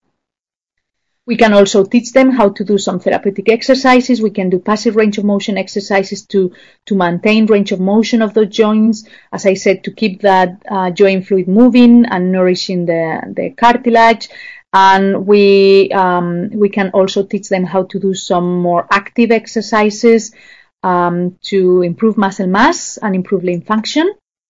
We can also teach them how to do some therapeutic exercises. We can do passive range of motion exercises to, to maintain range of motion of the joints. As I said, to keep that uh, joint fluid moving and nourishing the, the cartilage. And we, um, we can also teach them how to do some more active exercises um, to improve muscle mass and improve limb function.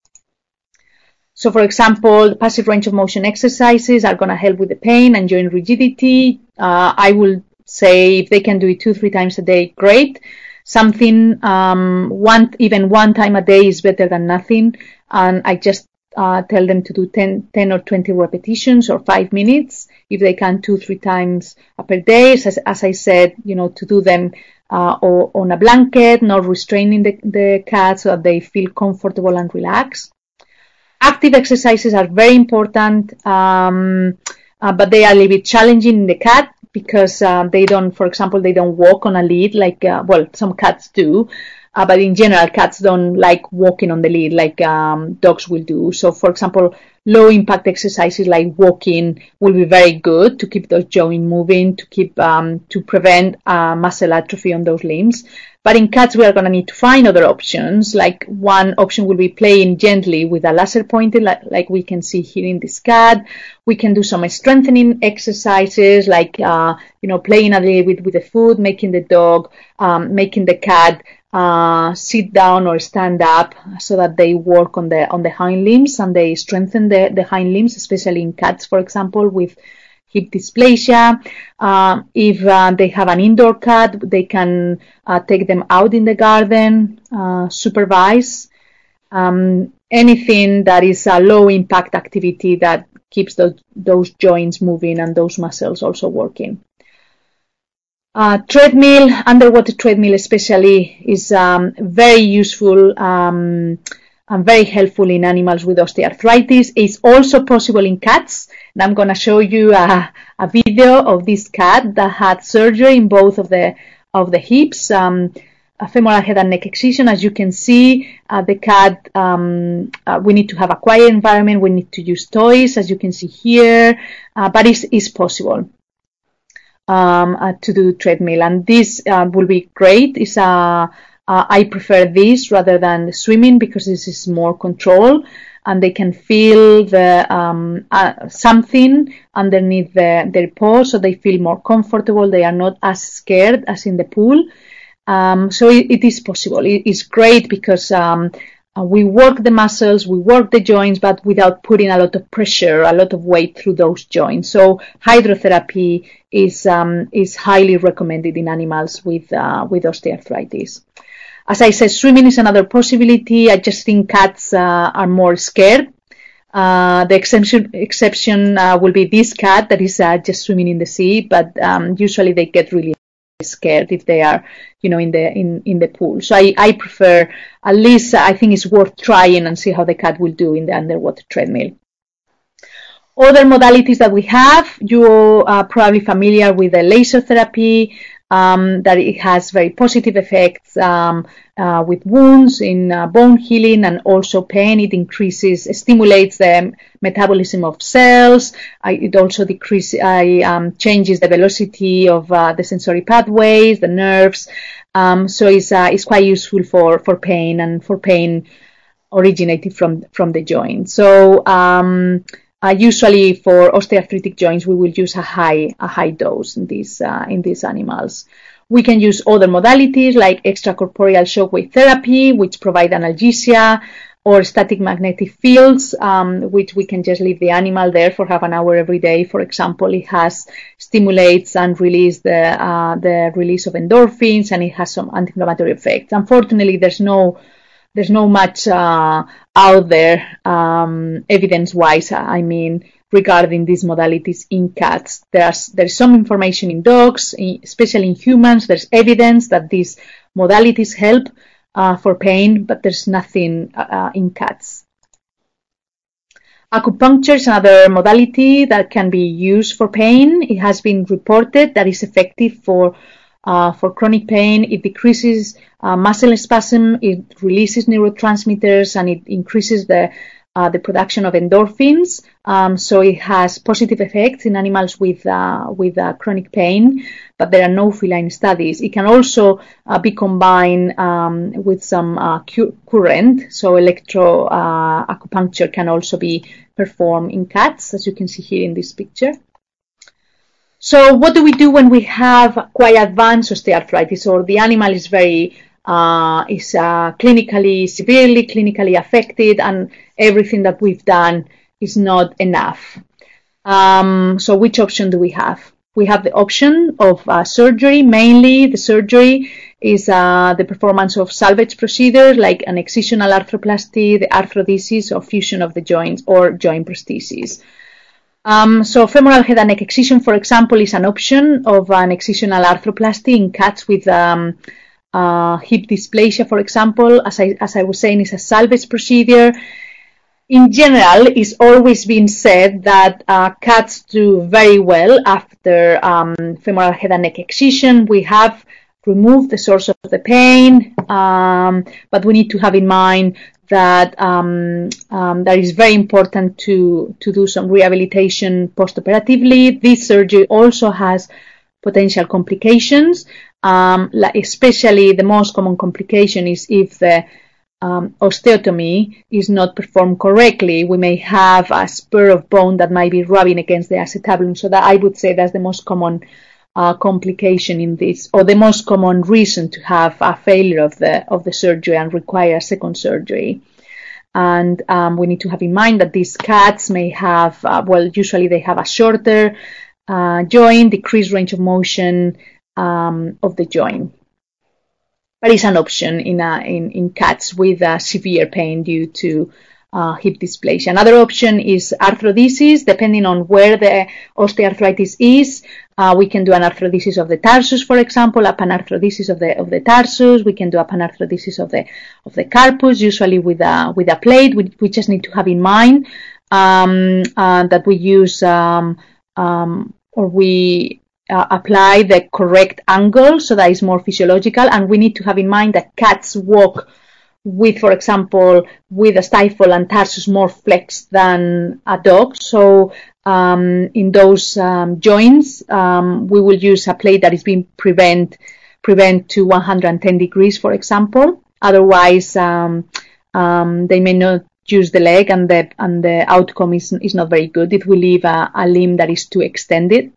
So, for example, passive range of motion exercises are going to help with the pain and joint rigidity. Uh, I will say if they can do it two, three times a day, great. Something, um, one, even one time a day is better than nothing. And I just uh, tell them to do ten, ten or twenty repetitions or five minutes. If they can, two, three times per day. As, as I said, you know, to do them uh, or on a blanket, not restraining the, the cat so that they feel comfortable and relaxed. Active exercises are very important, um, uh, but they are a little bit challenging in the cat because uh, they don't, for example, they don't walk on a lead like, uh, well, some cats do, uh, but in general, cats don't like walking on the lead like um, dogs will do. So, for example, low impact exercises like walking will be very good to keep those joints moving, to keep, um, to prevent uh, muscle atrophy on those limbs. But in cats, we are going to need to find other options. Like one option will be playing gently with a laser pointer, like, like we can see here in this cat. We can do some strengthening exercises, like, uh, you know, playing a little bit with the food, making the dog, um, making the cat uh, sit down or stand up so that they work on the on the hind limbs and they strengthen the, the hind limbs, especially in cats, for example, with hip dysplasia. Uh, if uh, they have an indoor cat, they can uh, take them out in the garden, uh, supervise. Um, anything that is a low impact activity that keeps those, those joints moving and those muscles also working. Uh, treadmill, underwater treadmill especially, is um, very useful um, and very helpful in animals with osteoarthritis. It's also possible in cats. And I'm going to show you a, a video of this cat that had surgery in both of the of the hips, um, a femoral head and neck excision. As you can see, uh, the cat, um, uh, we need to have a quiet environment. We need to use toys, as you can see here, uh, but it's, it's possible. Um, uh, to do treadmill, and this uh, will be great. It's a, uh, I prefer this rather than swimming because this is more control, and they can feel the um, uh, something underneath the, their paws, so they feel more comfortable. They are not as scared as in the pool. Um, so it, it is possible. It is great because um, uh, we work the muscles, we work the joints, but without putting a lot of pressure, a lot of weight through those joints. So hydrotherapy is um, is highly recommended in animals with uh, with osteoarthritis. As I said, swimming is another possibility. I just think cats uh, are more scared. Uh, the exception exception uh, will be this cat that is uh, just swimming in the sea, but um, usually they get really scared if they are, you know, in the in in the pool. So I I prefer, at least I think it's worth trying and see how the cat will do in the underwater treadmill. Other modalities that we have, you are probably familiar with the laser therapy, um, that it has very positive effects um, uh, with wounds in uh, bone healing and also pain. It increases, stimulates the metabolism of cells. Uh, it also decreases, uh, um, changes the velocity of uh, the sensory pathways, the nerves. Um, so it's, uh, it's quite useful for, for pain and for pain originated from, from the joint. So, um, Uh, usually for osteoarthritic joints, we will use a high a high dose in these uh, in these animals. We can use other modalities like extracorporeal shockwave therapy, which provide analgesia, or static magnetic fields, um, which we can just leave the animal there for half an hour every day. For example, it has stimulates and release the uh, the release of endorphins, and it has some anti-inflammatory effects. Unfortunately, there's no There's no much uh, out there, um, evidence-wise, I mean, regarding these modalities in cats. There's there's some information in dogs, especially in humans. There's evidence that these modalities help uh, for pain, but there's nothing uh, in cats. Acupuncture is another modality that can be used for pain. It has been reported that it's effective for Uh, for chronic pain. It decreases uh, muscle spasm, it releases neurotransmitters, and it increases the uh, the production of endorphins. Um, so it has positive effects in animals with uh, with uh, chronic pain, but there are no feline studies. It can also uh, be combined um, with some uh, current. So electro uh, acupuncture can also be performed in cats, as you can see here in this picture. So what do we do when we have quite advanced osteoarthritis, or the animal is very uh, is uh, clinically severely clinically affected, and everything that we've done is not enough? Um, so which option do we have? We have the option of uh, surgery. Mainly, the surgery is uh, the performance of salvage procedures like an excisional arthroplasty, the arthrodesis, or fusion of the joints, or joint prosthesis. Um, so femoral head and neck excision, for example, is an option of an excisional arthroplasty in cats with um, uh, hip dysplasia, for example. As I, as I was saying, it's a salvage procedure. In general, it's always been said that uh, cats do very well after um, femoral head and neck excision. We have removed the source of the pain, um, but we need to have in mind that um, um, that is very important to, to do some rehabilitation post-operatively. This surgery also has potential complications, Um, like especially the most common complication is if the um, osteotomy is not performed correctly. We may have a spur of bone that might be rubbing against the acetabulum. So that I would say that's the most common uh, complication in this, or the most common reason to have a failure of the of the surgery and require a second surgery. And um, we need to have in mind that these cats may have, uh, well, usually they have a shorter uh, joint, decreased range of motion um, of the joint. But it's an option in, uh, in, in cats with uh, severe pain due to uh, hip dysplasia. Another option is arthrodesis. Depending on where the osteoarthritis is, uh, we can do an arthrodesis of the tarsus, for example, a panarthrodesis of the of the tarsus. We can do a panarthrodesis of the of the carpus, usually with a with a plate. We, we just need to have in mind um, uh, that we use um, um, or we uh, apply the correct angle so that it's more physiological. And we need to have in mind that cats walk with, for example, with a stifle and tarsus more flexed than a dog. So um, in those um, joints, um, we will use a plate that is being prevent prevent to one hundred ten degrees, for example. Otherwise, um, um, they may not use the leg, and the and the outcome is is not very good. It will leave a, a limb that is too extended.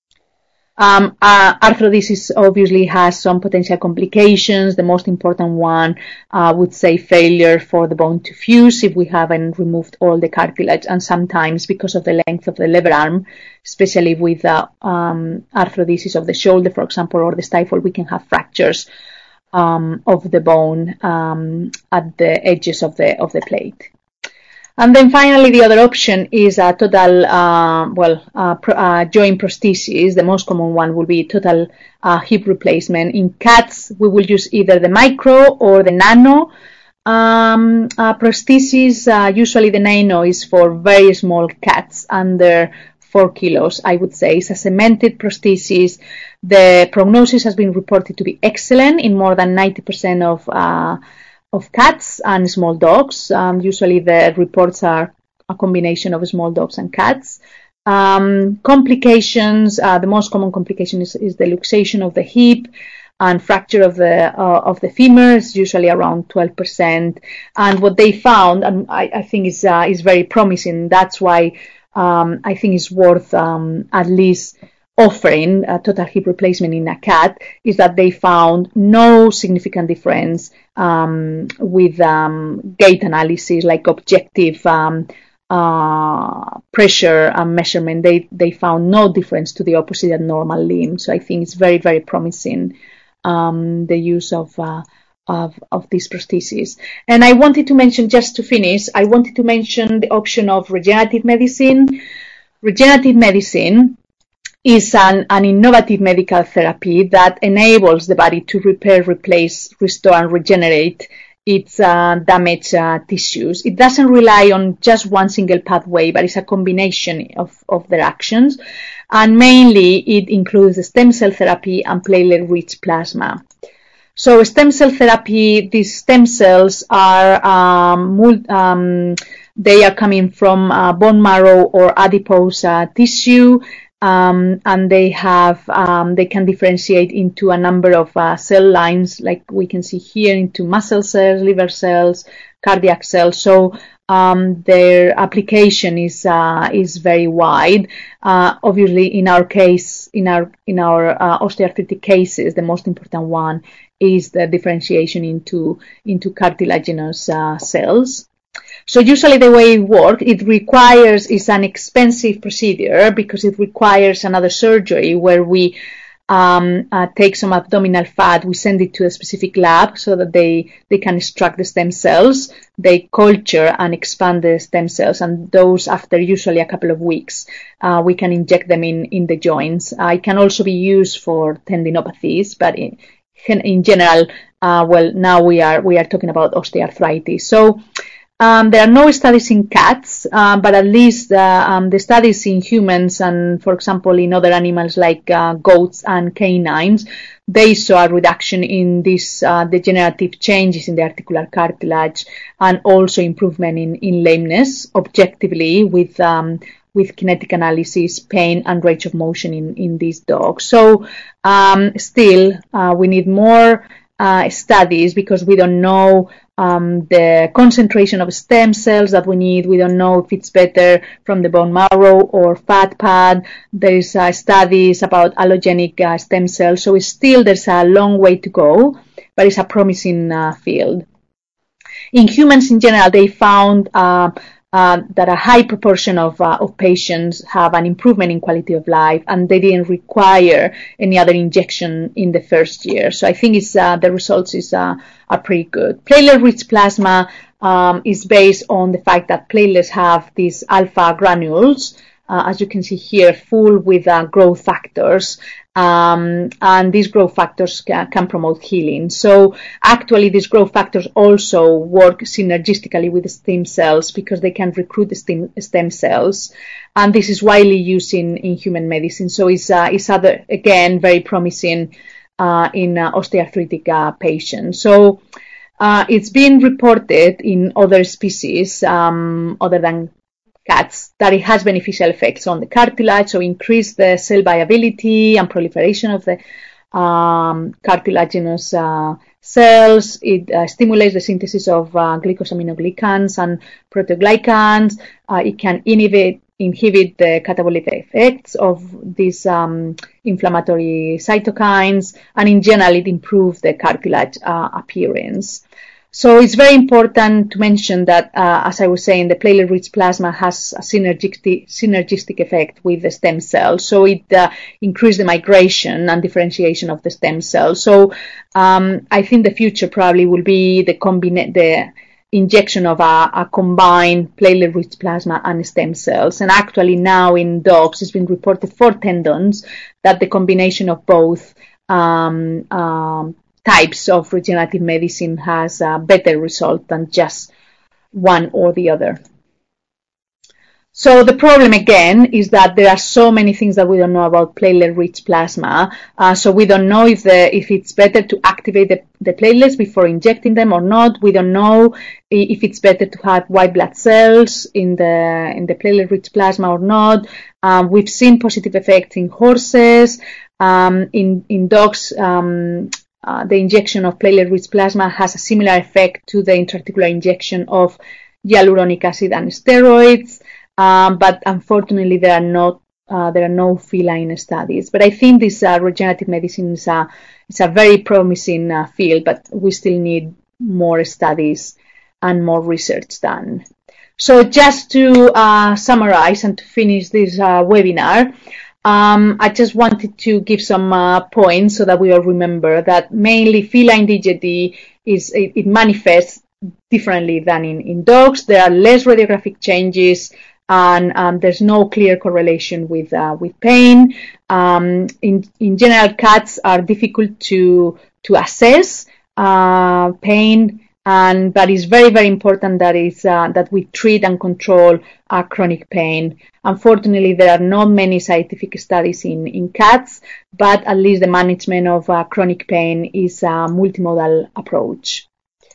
Um, uh, arthrodesis obviously has some potential complications. The most important one I uh, would say failure for the bone to fuse if we haven't removed all the cartilage, and sometimes because of the length of the lever arm, especially with uh, um, arthrodesis of the shoulder, for example, or the stifle, we can have fractures um, of the bone um, at the edges of the of the plate. And then finally, the other option is a total, uh, well, uh, pro, uh, joint prosthesis. The most common one will be total uh, hip replacement. In cats, we will use either the micro or the nano um, uh, prosthesis. Uh, usually the nano is for very small cats under four kilos, I would say. It's a cemented prosthesis. The prognosis has been reported to be excellent in more than ninety percent of uh, of cats and small dogs. Um, usually the reports are a combination of small dogs and cats. Um, complications, uh, the most common complication is, is the luxation of the hip and fracture of the uh, of the femurs, usually around twelve percent. And what they found, and I, I think is uh, is very promising. That's why um, I think it's worth um, at least offering a total hip replacement in a cat, is that they found no significant difference um, with um, gait analysis, like objective um, uh, pressure and measurement. They they found no difference to the opposite and normal limb. So I think it's very, very promising, um, the use of uh, of of these prostheses. And I wanted to mention, just to finish, I wanted to mention the option of regenerative medicine. Regenerative medicine is an, an innovative medical therapy that enables the body to repair, replace, restore, and regenerate its uh, damaged uh, tissues. It doesn't rely on just one single pathway, but it's a combination of, of their actions. And mainly, it includes stem cell therapy and platelet-rich plasma. So stem cell therapy, these stem cells are um, mul- um, they are coming from uh, bone marrow or adipose uh, tissue. Um, and they have, um, they can differentiate into a number of uh, cell lines, like we can see here, into muscle cells, liver cells, cardiac cells. So um, their application is uh, is very wide. Uh, obviously, in our case, in our in our uh, osteoarthritic cases, the most important one is the differentiation into into cartilaginous uh, cells. So usually the way it works, it requires, is an expensive procedure because it requires another surgery where we um, uh, take some abdominal fat, we send it to a specific lab so that they, they can extract the stem cells, they culture and expand the stem cells, and those after usually a couple of weeks, uh, we can inject them in, in the joints. Uh, it can also be used for tendinopathies, but in, in general, uh, well, now we are, we are talking about osteoarthritis. So, Um, there are no studies in cats, uh, but at least uh, um, the studies in humans and, for example, in other animals like uh, goats and canines, they saw a reduction in these uh, degenerative changes in the articular cartilage and also improvement in, in lameness objectively with um, with kinetic analysis, pain, and range of motion in, in these dogs. So um, still, uh, we need more uh, studies because we don't know um, the concentration of stem cells that we need. We don't know if it's better from the bone marrow or fat pad. There's uh, studies about allogenic uh, stem cells. So still there's a long way to go, but it's a promising uh, field. In humans in general, they found uh, uh, that a high proportion of, uh, of patients have an improvement in quality of life, and they didn't require any other injection in the first year. So I think it's, uh, the results is, uh, are pretty good. Platelet-rich plasma um, is based on the fact that platelets have these alpha granules, uh, as you can see here, full with uh, growth factors. Um, and these growth factors can, can promote healing. So actually these growth factors also work synergistically with the stem cells because they can recruit the stem, stem cells. And this is widely used in, in human medicine. So it's, uh, it's other, again, very promising uh, in uh, osteoarthritic uh, patients. So uh, it's been reported in other species um, other than cats that it has beneficial effects on the cartilage, so increase the cell viability and proliferation of the um, cartilaginous uh, cells. It uh, stimulates the synthesis of uh, glycosaminoglycans and proteoglycans. Uh, it can inhibit inhibit the catabolic effects of these um, inflammatory cytokines, and in general it improves the cartilage uh, appearance. So it's very important to mention that, uh, as I was saying, the platelet-rich plasma has a synergistic, synergistic effect with the stem cells. So it uh, increases the migration and differentiation of the stem cells. So um, I think the future probably will be the combine the injection of a, a combined platelet-rich plasma and stem cells. And actually now in dogs, it's been reported for tendons that the combination of both um, um, types of regenerative medicine has a better result than just one or the other. So the problem again is that there are so many things that we don't know about platelet-rich plasma. Uh, so we don't know if the if it's better to activate the, the platelets before injecting them or not. We don't know if it's better to have white blood cells in the in the platelet-rich plasma or not. Um, we've seen positive effects in horses, um, in in dogs. Um, Uh, the injection of platelet-rich plasma has a similar effect to the intraarticular injection of hyaluronic acid and steroids, um, but unfortunately there are not uh, there are no feline studies. But I think this uh, regenerative medicine is a it's a very promising uh, field, but we still need more studies and more research done. So just to uh, summarize and to finish this uh, webinar. Um, I just wanted to give some uh, points so that we all remember that mainly feline D J D is it, it manifests differently than in, in dogs. There are less radiographic changes, and um, there's no clear correlation with uh, with pain. Um, in in general, cats are difficult to to assess uh, pain. And but it's very, very important that is uh, that we treat and control uh, chronic pain. Unfortunately, there are not many scientific studies in, in cats, but at least the management of uh, chronic pain is a multimodal approach.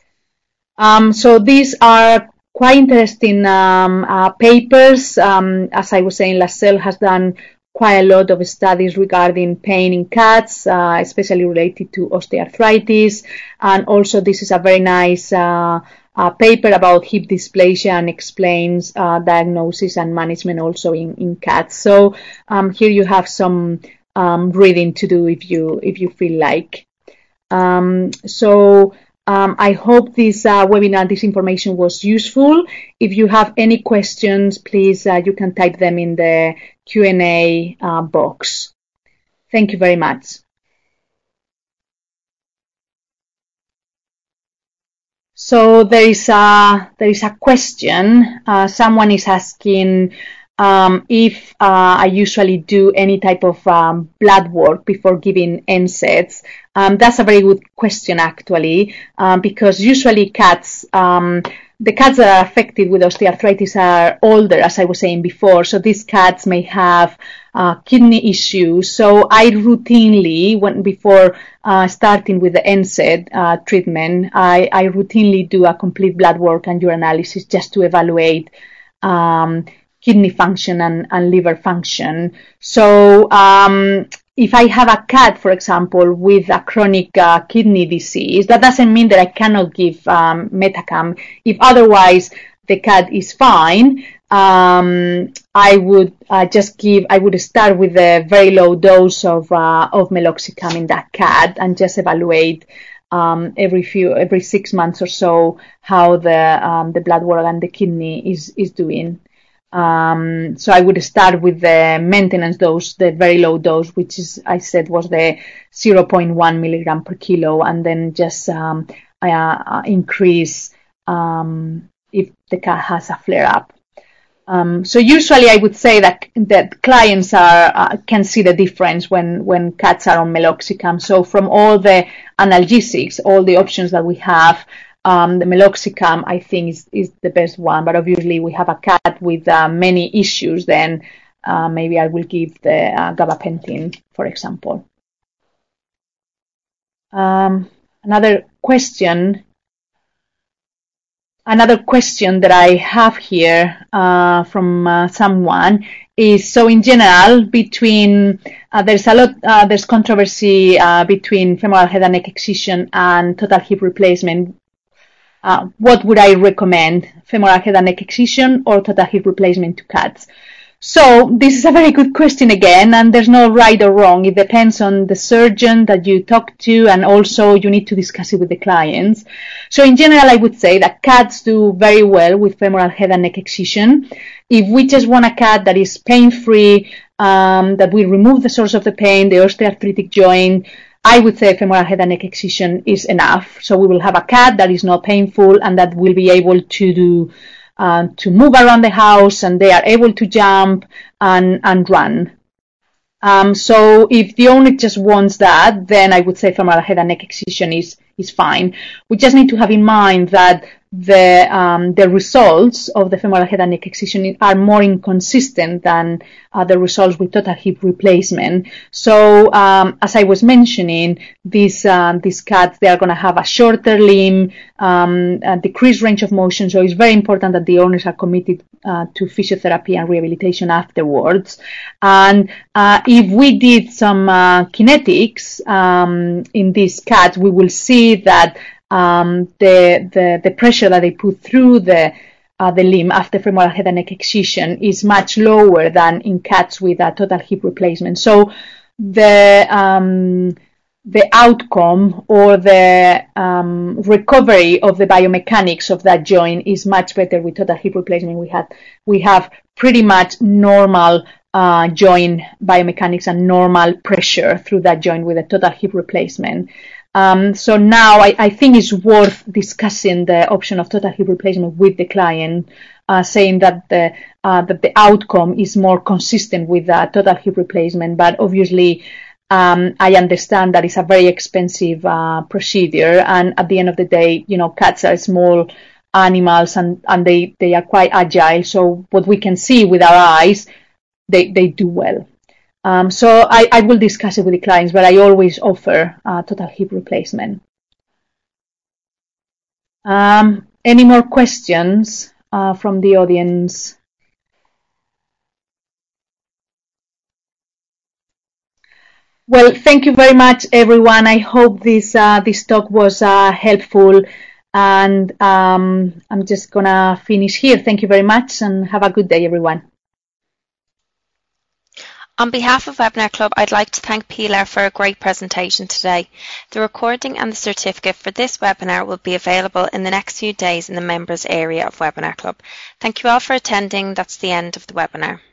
Um, so these are quite interesting um, uh, papers. Um, as I was saying, Lassell has done quite a lot of studies regarding pain in cats, uh, especially related to osteoarthritis. And also this is a very nice uh, uh, paper about hip dysplasia and explains uh, diagnosis and management also in, in cats. So um, here you have some um, reading to do if you, if you feel like. Um, so Um, I hope this uh, webinar, this information was useful. If you have any questions, please, uh, you can type them in the Q and A uh, box. Thank you very much. So there is a, there is a question. Uh, someone is asking um, if uh, I usually do any type of um, blood work before giving N SAIDs. Um, that's a very good question, actually, um, because usually cats, um, the cats that are affected with osteoarthritis are older, as I was saying before. So these cats may have uh, kidney issues. So I routinely, when before uh, starting with the N SAID uh, treatment, I, I routinely do a complete blood work and urinalysis just to evaluate um, kidney function and, and liver function. So um, if I have a cat, for example, with a chronic uh, kidney disease, that doesn't mean that I cannot give um, Metacam. If otherwise the cat is fine, um, I would uh, just give, I would start with a very low dose of uh, of meloxicam in that cat and just evaluate um, every few, every six months or so how the um, the blood work and the kidney is is doing. Um, so I would start with the maintenance dose, the very low dose, which is, I said, was the zero point one milligram per kilo, and then just um, uh, increase um, if the cat has a flare-up. Um, so usually I would say that that clients are uh, can see the difference when when cats are on meloxicam. So from all the analgesics, all the options that we have, Um, the meloxicam, I think, is, is the best one, but obviously we have a cat with uh, many issues, then uh, maybe I will give the uh, gabapentin, for example. Um, another question, another question that I have here uh, from uh, someone is, so in general, between uh, there's a lot, uh, there's controversy uh, between femoral head and neck excision and total hip replacement. Uh, what would I recommend, femoral head and neck excision or total hip replacement to cats? So this is a very good question again, and there's no right or wrong. It depends on the surgeon that you talk to, and also you need to discuss it with the clients. So in general, I would say that cats do very well with femoral head and neck excision. If we just want a cat that is pain-free, um, that will remove the source of the pain, the osteoarthritic joint, I would say femoral head and neck excision is enough. So we will have a cat that is not painful and that will be able to do uh, to move around the house, and they are able to jump and and run. Um, so if the owner just wants that, then I would say femoral head and neck excision is is fine. We just need to have in mind that the um, the results of the femoral head and neck excision are more inconsistent than uh, the results with total hip replacement. So um, as I was mentioning, these um, these cats, they are going to have a shorter limb, um, a decreased range of motion. So it's very important that the owners are committed uh, to physiotherapy and rehabilitation afterwards. And uh, if we did some uh, kinetics um, in these cats, we will see that Um, the, the the pressure that they put through the uh, the limb after femoral head and neck excision is much lower than in cats with a total hip replacement. So the um, the outcome or the um, recovery of the biomechanics of that joint is much better with total hip replacement. We had we have pretty much normal uh, joint biomechanics and normal pressure through that joint with a total hip replacement. Um, so now I, I think it's worth discussing the option of total hip replacement with the client, uh, saying that the uh, that the outcome is more consistent with the total hip replacement. But obviously, um, I understand that it's a very expensive uh, procedure, and at the end of the day, you know, cats are small animals and and they they are quite agile. So what we can see with our eyes, they they do well. Um, so I, I will discuss it with the clients, but I always offer uh, total hip replacement. Um, any more questions uh, from the audience? Well, thank you very much, everyone. I hope this uh, this talk was uh, helpful, and um, I'm just gonna finish here. Thank you very much, and have a good day, everyone. On behalf of Webinar Club, I'd like to thank Pilar for a great presentation today. The recording and the certificate for this webinar will be available in the next few days in the members area of Webinar Club. Thank you all for attending. That's the end of the webinar.